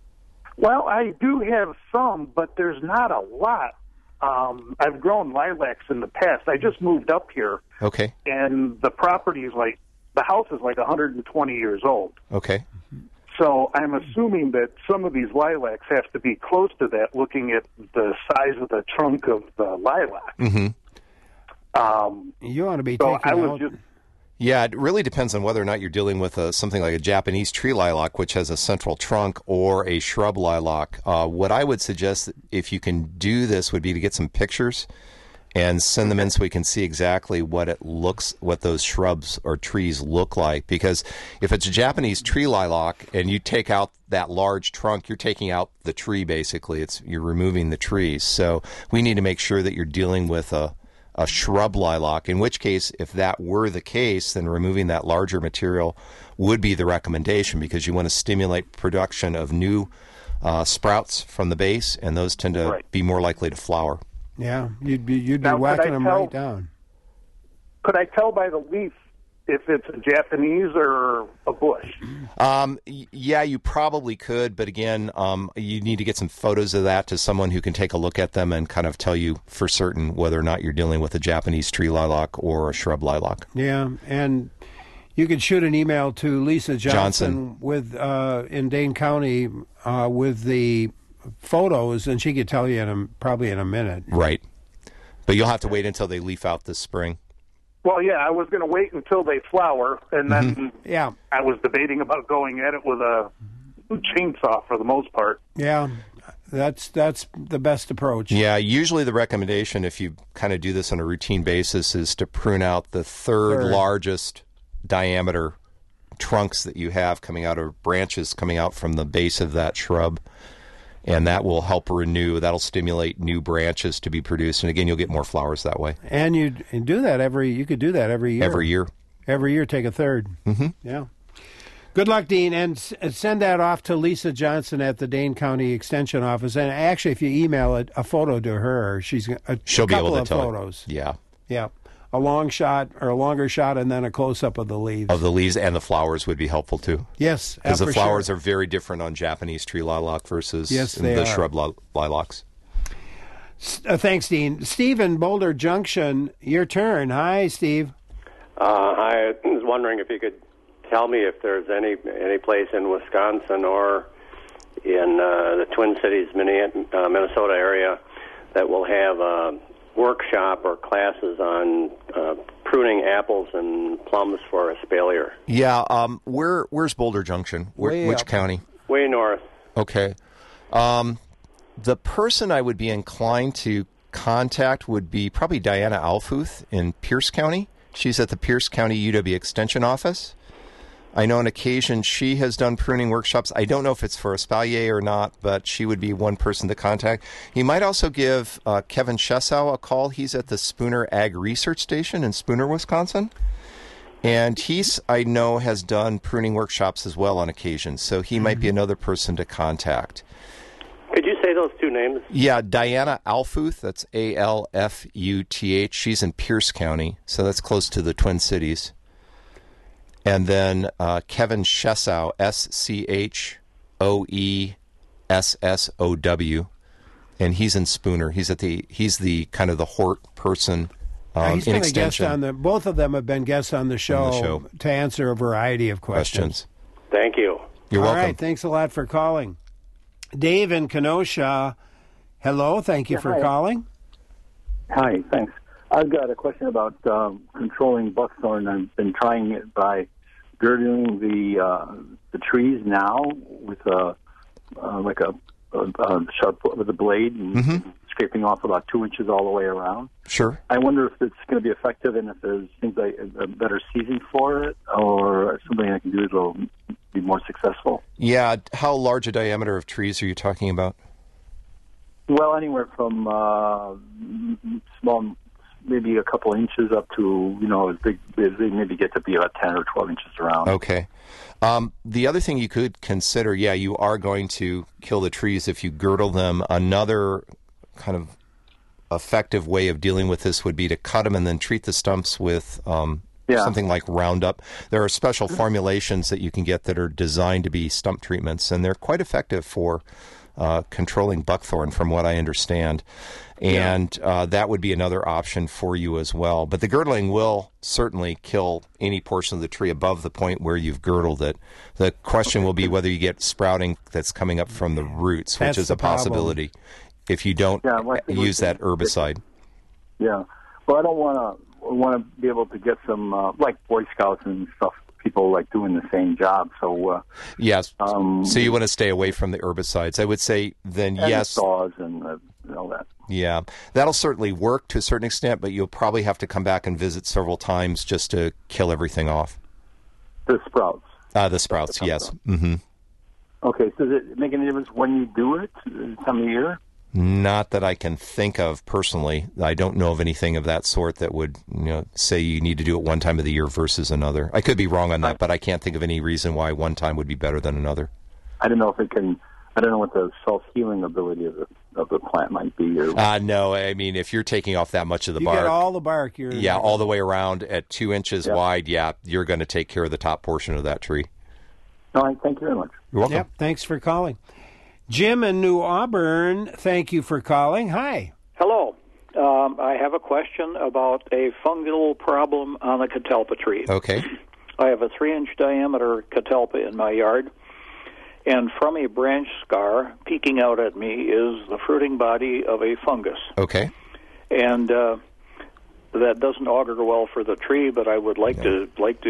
Well, I do have some, but there's not a lot. I've grown lilacs in the past. I just moved up here. Okay. And the property is the house is 120 years old. Okay. So I'm assuming that some of these lilacs have to be close to that, looking at the size of the trunk of the lilac. Mm-hmm. You want to be so taking out... Yeah, it really depends on whether or not you're dealing with something like a Japanese tree lilac, which has a central trunk, or a shrub lilac. What I would suggest, if you can do this, would be to get some pictures and send them in so we can see exactly what those shrubs or trees look like. Because if it's a Japanese tree lilac and you take out that large trunk, you're taking out the tree, basically. You're removing the trees. So we need to make sure that you're dealing with a shrub lilac, in which case, if that were the case, then removing that larger material would be the recommendation, because you want to stimulate production of new sprouts from the base, and those tend to be more likely to flower. Yeah, you'd be Now, whacking them right down. Could I tell by the leaf if it's a Japanese or a bush? Yeah, you probably could, but again, you need to get some photos of that to someone who can take a look at them and kind of tell you for certain whether or not you're dealing with a Japanese tree lilac or a shrub lilac. Yeah, and you could shoot an email to Lisa Johnson. With in Dane County with the photos, and she could tell you probably in a minute. Right, but you'll have to wait until they leaf out this spring. Well, yeah, I was going to wait until they flower, and then I was debating about going at it with a chainsaw for the most part. Yeah, that's the best approach. Yeah, usually the recommendation, if you kind of do this on a routine basis, is to prune out the third largest diameter trunks that you have coming out, or branches coming out from the base of that shrub. And that will help renew. That'll stimulate new branches to be produced, and again, you'll get more flowers that way. And you do that you could do that every year. Every year, take a third. Mm-hmm. Yeah. Good luck, Dean, and send that off to Lisa Johnson at the Dane County Extension Office. And actually, if you email a photo to her, she'll be able to tell photos. Yeah. A long shot or a longer shot, and then a close-up of the leaves. Of the leaves, and the flowers would be helpful, too. Yes, because the flowers are very different on Japanese tree lilac versus shrub lilacs. Thanks, Dean. Steve in Boulder Junction, your turn. Hi, Steve. I was wondering if you could tell me if there's any place in Wisconsin or in the Twin Cities, Minnesota area that will have a workshop or classes on pruning apples and plums for espalier. Yeah, where's Boulder Junction? Which county? Way north. Okay. The person I would be inclined to contact would be probably Diana Alfuth in Pierce County. She's at the Pierce County UW Extension Office. I know on occasion she has done pruning workshops. I don't know if it's for espalier or not, but she would be one person to contact. You might also give Kevin Shesow a call. He's at the Spooner Ag Research Station in Spooner, Wisconsin. And I know, has done pruning workshops as well on occasion. So he might be another person to contact. Could you say those two names? Yeah, Diana Alfuth, that's Alfuth. She's in Pierce County, so that's close to the Twin Cities. And then Kevin Shesow, Schoesssow, and he's in Spooner. He's the kind of the Hort person he's in been Extension. A guest both of them have been guests on the show to answer a variety of questions. Thank you. You're welcome. All right, thanks a lot for calling. Dave in Kenosha, hello, thank you for calling. Hi, thanks. I've got a question about controlling buckthorn. I've been trying it by girdling the trees now with like a sharp with a blade and scraping off about 2 inches all the way around. Sure. I wonder if it's going to be effective and if there's things like a better season for it or something I can do that'll be more successful. Yeah. How large a diameter of trees are you talking about? Well, anywhere from small, maybe a couple inches up to, as big as they maybe get to be about 10 or 12 inches around. Okay. The other thing you could consider, you are going to kill the trees if you girdle them. Another kind of effective way of dealing with this would be to cut them and then treat the stumps with something like Roundup. There are special formulations that you can get that are designed to be stump treatments, and they're quite effective for controlling buckthorn, from what I understand. And that would be another option for you as well. But the girdling will certainly kill any portion of the tree above the point where you've girdled it. The question will be whether you get sprouting that's coming up from the roots, which is a possibility if you don't use that herbicide. Yeah. Well, I don't want to be able to get some, like Boy Scouts and stuff, people like doing the same job. So yes. So you want to stay away from the herbicides. I would say then and yes. Saws and all that. Yeah, that'll certainly work to a certain extent, but you'll probably have to come back and visit several times just to kill everything off. The sprouts. The sprouts, yes. Mm-hmm. Okay, so does it make any difference when you do it, time of year? Not that I can think of personally. I don't know of anything of that sort that would, say you need to do it one time of the year versus another. I could be wrong on that, but I can't think of any reason why one time would be better than another. I don't know if it can. I don't know what the self-healing ability of the plant might be. Or no, I mean, if you're taking off that much of the bark, you get all the bark. All the way around at 2 inches wide. Yeah, you're going to take care of the top portion of that tree. All right, thank you very much. You're welcome. Yep, thanks for calling. Jim in New Auburn, thank you for calling. Hi. Hello. I have a question about a fungal problem on a catalpa tree. Okay. I have a 3-inch diameter catalpa in my yard, and from a branch scar peeking out at me is the fruiting body of a fungus. Okay. And that doesn't augur well for the tree, but I would like to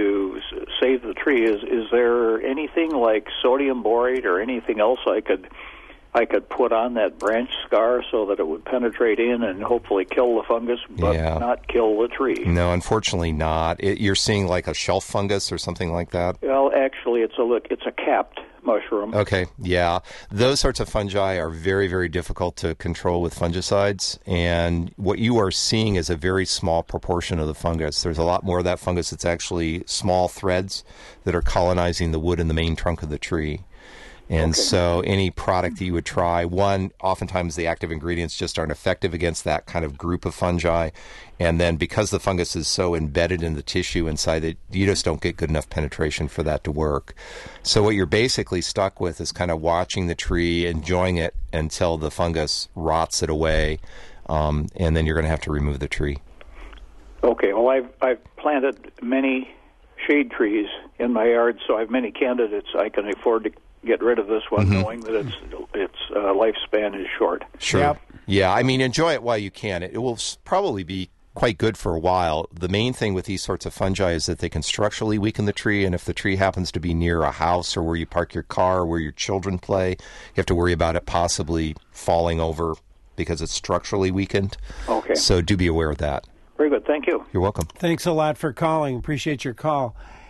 save the tree. Is there anything like sodium borate or anything else I could put on that branch scar so that it would penetrate in and hopefully kill the fungus, but not kill the tree? No, unfortunately not. You're seeing like a shelf fungus or something like that? Well, actually, it's a capped mushroom. Okay, yeah. Those sorts of fungi are very, very difficult to control with fungicides, and what you are seeing is a very small proportion of the fungus. There's a lot more of that fungus that's actually small threads that are colonizing the wood and the main trunk of the tree. And so any product that you would try, oftentimes the active ingredients just aren't effective against that kind of group of fungi. And then because the fungus is so embedded in the tissue inside it, you just don't get good enough penetration for that to work. So what you're basically stuck with is kind of watching the tree, enjoying it until the fungus rots it away, and then you're going to have to remove the tree. Okay, well, I've planted many shade trees in my yard, so I have many candidates. I can afford to get rid of this one, knowing that its lifespan is short. Sure. Yep. Yeah, I mean, enjoy it while you can. It will probably be quite good for a while. The main thing with these sorts of fungi is that they can structurally weaken the tree, and if the tree happens to be near a house or where you park your car or where your children play, you have to worry about it possibly falling over because it's structurally weakened. Okay. So do be aware of that. Very good. Thank you. You're welcome. Thanks a lot for calling. Appreciate your call.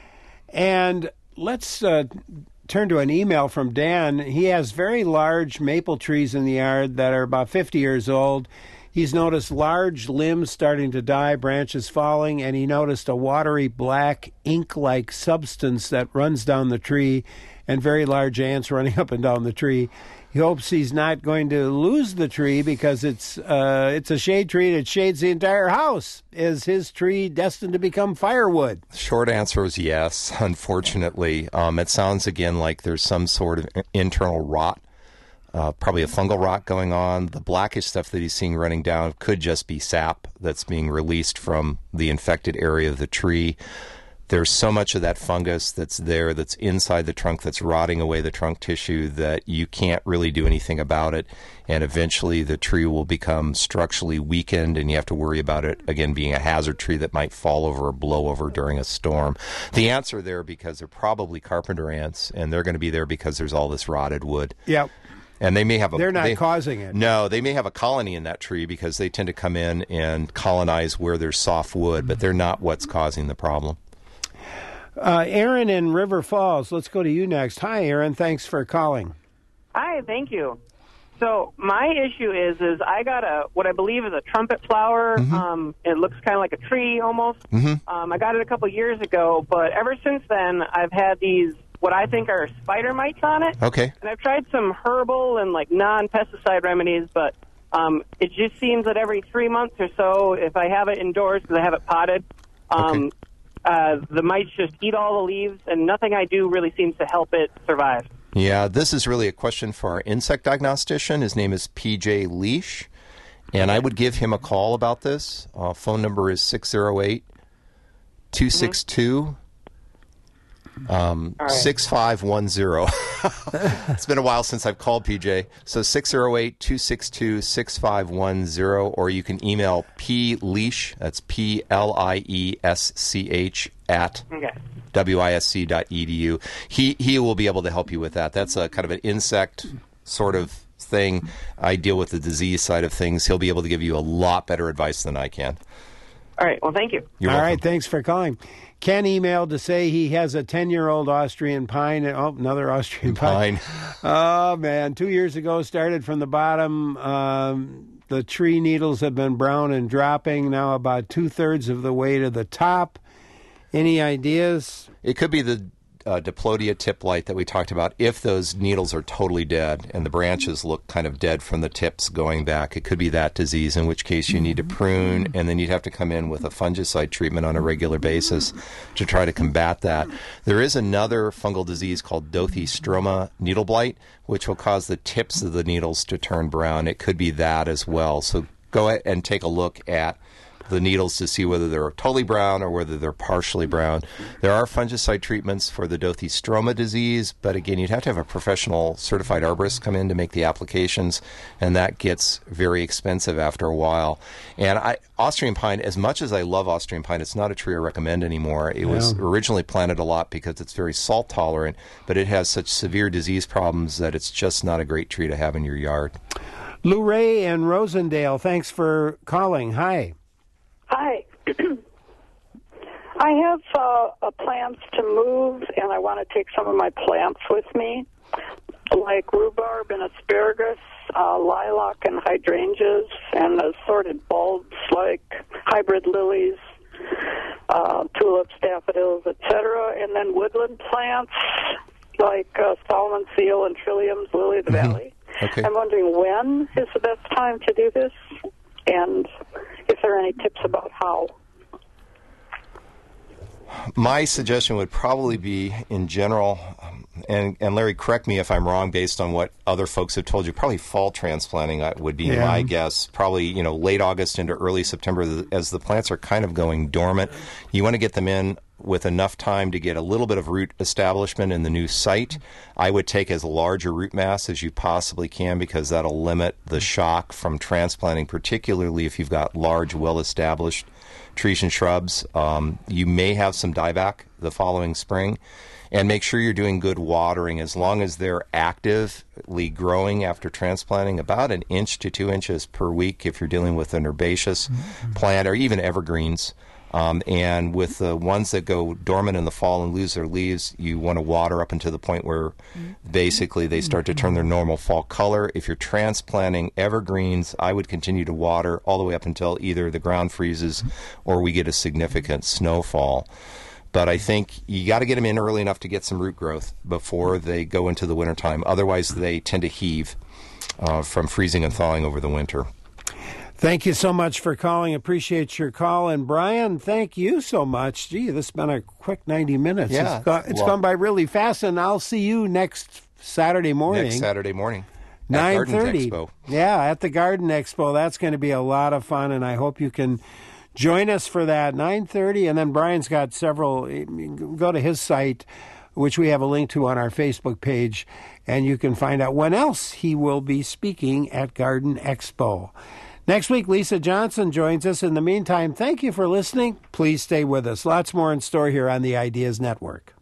And let's turn to an email from Dan. He has very large maple trees in the yard that are about 50 years old. He's noticed large limbs starting to die, branches falling, and he noticed a watery black ink-like substance that runs down the tree and very large ants running up and down the tree. He hopes he's not going to lose the tree because it's a shade tree that shades the entire house. Is his tree destined to become firewood? Short answer is yes, unfortunately. It sounds, again, like there's some sort of internal rot, probably a fungal rot going on. The blackish stuff that he's seeing running down could just be sap that's being released from the infected area of the tree. There's so much of that fungus that's there, that's inside the trunk, that's rotting away the trunk tissue, that you can't really do anything about it. And eventually the tree will become structurally weakened, and you have to worry about it, again, being a hazard tree that might fall over or blow over during a storm. The ants are there because they're probably carpenter ants, and they're going to be there because there's all this rotted wood. Yep. And they may have They're not causing it. No, they may have a colony in that tree because they tend to come in and colonize where there's soft wood, but they're not what's causing the problem. Aaron in River Falls, let's go to you next. Hi, Aaron. Thanks for calling. Hi, thank you. So my issue is I got what I believe is a trumpet flower. Mm-hmm. It looks kind of like a tree almost. Mm-hmm. I got it a couple years ago, but ever since then I've had these what I think are spider mites on it. Okay. And I've tried some herbal and like non-pesticide remedies, but it just seems that every 3 months or so, if I have it indoors because I have it potted, the mites just eat all the leaves, and nothing I do really seems to help it survive. Yeah, this is really a question for our insect diagnostician. His name is PJ Leash, and I would give him a call about this. Phone number is 608-262 6510. It's been a while since I've called PJ. So 608-262-6510, or you can email pleash, that's PLIESCH at wisc.edu. He will be able to help you with that. That's a kind of an insect sort of thing. I deal with the disease side of things. He'll be able to give you a lot better advice than I can. All right. Well, thank you. You're welcome. All right. Thanks for calling. Ken emailed to say he has a 10-year-old Austrian pine. Oh, another Austrian pine. Oh, man. 2 years ago, started from the bottom. The tree needles have been brown and dropping. Now about 2/3 of the way to the top. Any ideas? It could be the Diplodia tip light that we talked about. If those needles are totally dead and the branches look kind of dead from the tips going back, it could be that disease, in which case you need to prune, and then you'd have to come in with a fungicide treatment on a regular basis to try to combat that. There is another fungal disease called Dothystroma needle blight, which will cause the tips of the needles to turn brown. It could be that as well. So go ahead and take a look at the needles to see whether they're totally brown or whether they're partially brown. There are fungicide treatments for the Dothystroma disease, but again, you'd have to have a professional certified arborist come in to make the applications, and that gets very expensive after a while. And Austrian pine, as much as I love Austrian pine, it's not a tree I recommend anymore. It was originally planted a lot because it's very salt tolerant, but it has such severe disease problems that it's just not a great tree to have in your yard. Lou Ray and Rosendale, thanks for calling. Hi. Hi. I have plans to move, and I want to take some of my plants with me, like rhubarb and asparagus, lilac and hydrangeas, and assorted bulbs like hybrid lilies, tulips, daffodils, etc., and then woodland plants like Solomon seal and trilliums, lily of the valley. Okay. I'm wondering when is the best time to do this, and if there are any tips about how. My suggestion would probably be, in general, and Larry, correct me if I'm wrong based on what other folks have told you, probably fall transplanting would be my guess. Probably, late August into early September, as the plants are kind of going dormant. You want to get them in with enough time to get a little bit of root establishment in the new site. I would take as large a root mass as you possibly can, because that'll limit the shock from transplanting, particularly if you've got large, well-established trees and shrubs. You may have some dieback the following spring. And make sure you're doing good watering. As long as they're actively growing after transplanting, about 1 inch to 2 inches per week if you're dealing with an herbaceous plant, or even evergreens. And with the ones that go dormant in the fall and lose their leaves, you want to water up until the point where basically they start to turn their normal fall color. If you're transplanting evergreens, I would continue to water all the way up until either the ground freezes or we get a significant snowfall. But I think you got to get them in early enough to get some root growth before they go into the wintertime. Otherwise, they tend to heave from freezing and thawing over the winter. Thank you so much for calling. Appreciate your call. And Brian, thank you so much. Gee, this has been a quick 90 minutes. Yeah, it's gone by really fast, and I'll see you next Saturday morning. Next Saturday morning. 9:30. Yeah, at the Garden Expo. That's going to be a lot of fun, and I hope you can join us for that. 9:30, and then Brian's got several. Go to his site, which we have a link to on our Facebook page, and you can find out when else he will be speaking at Garden Expo. Next week, Lisa Johnson joins us. In the meantime, thank you for listening. Please stay with us. Lots more in store here on the Ideas Network.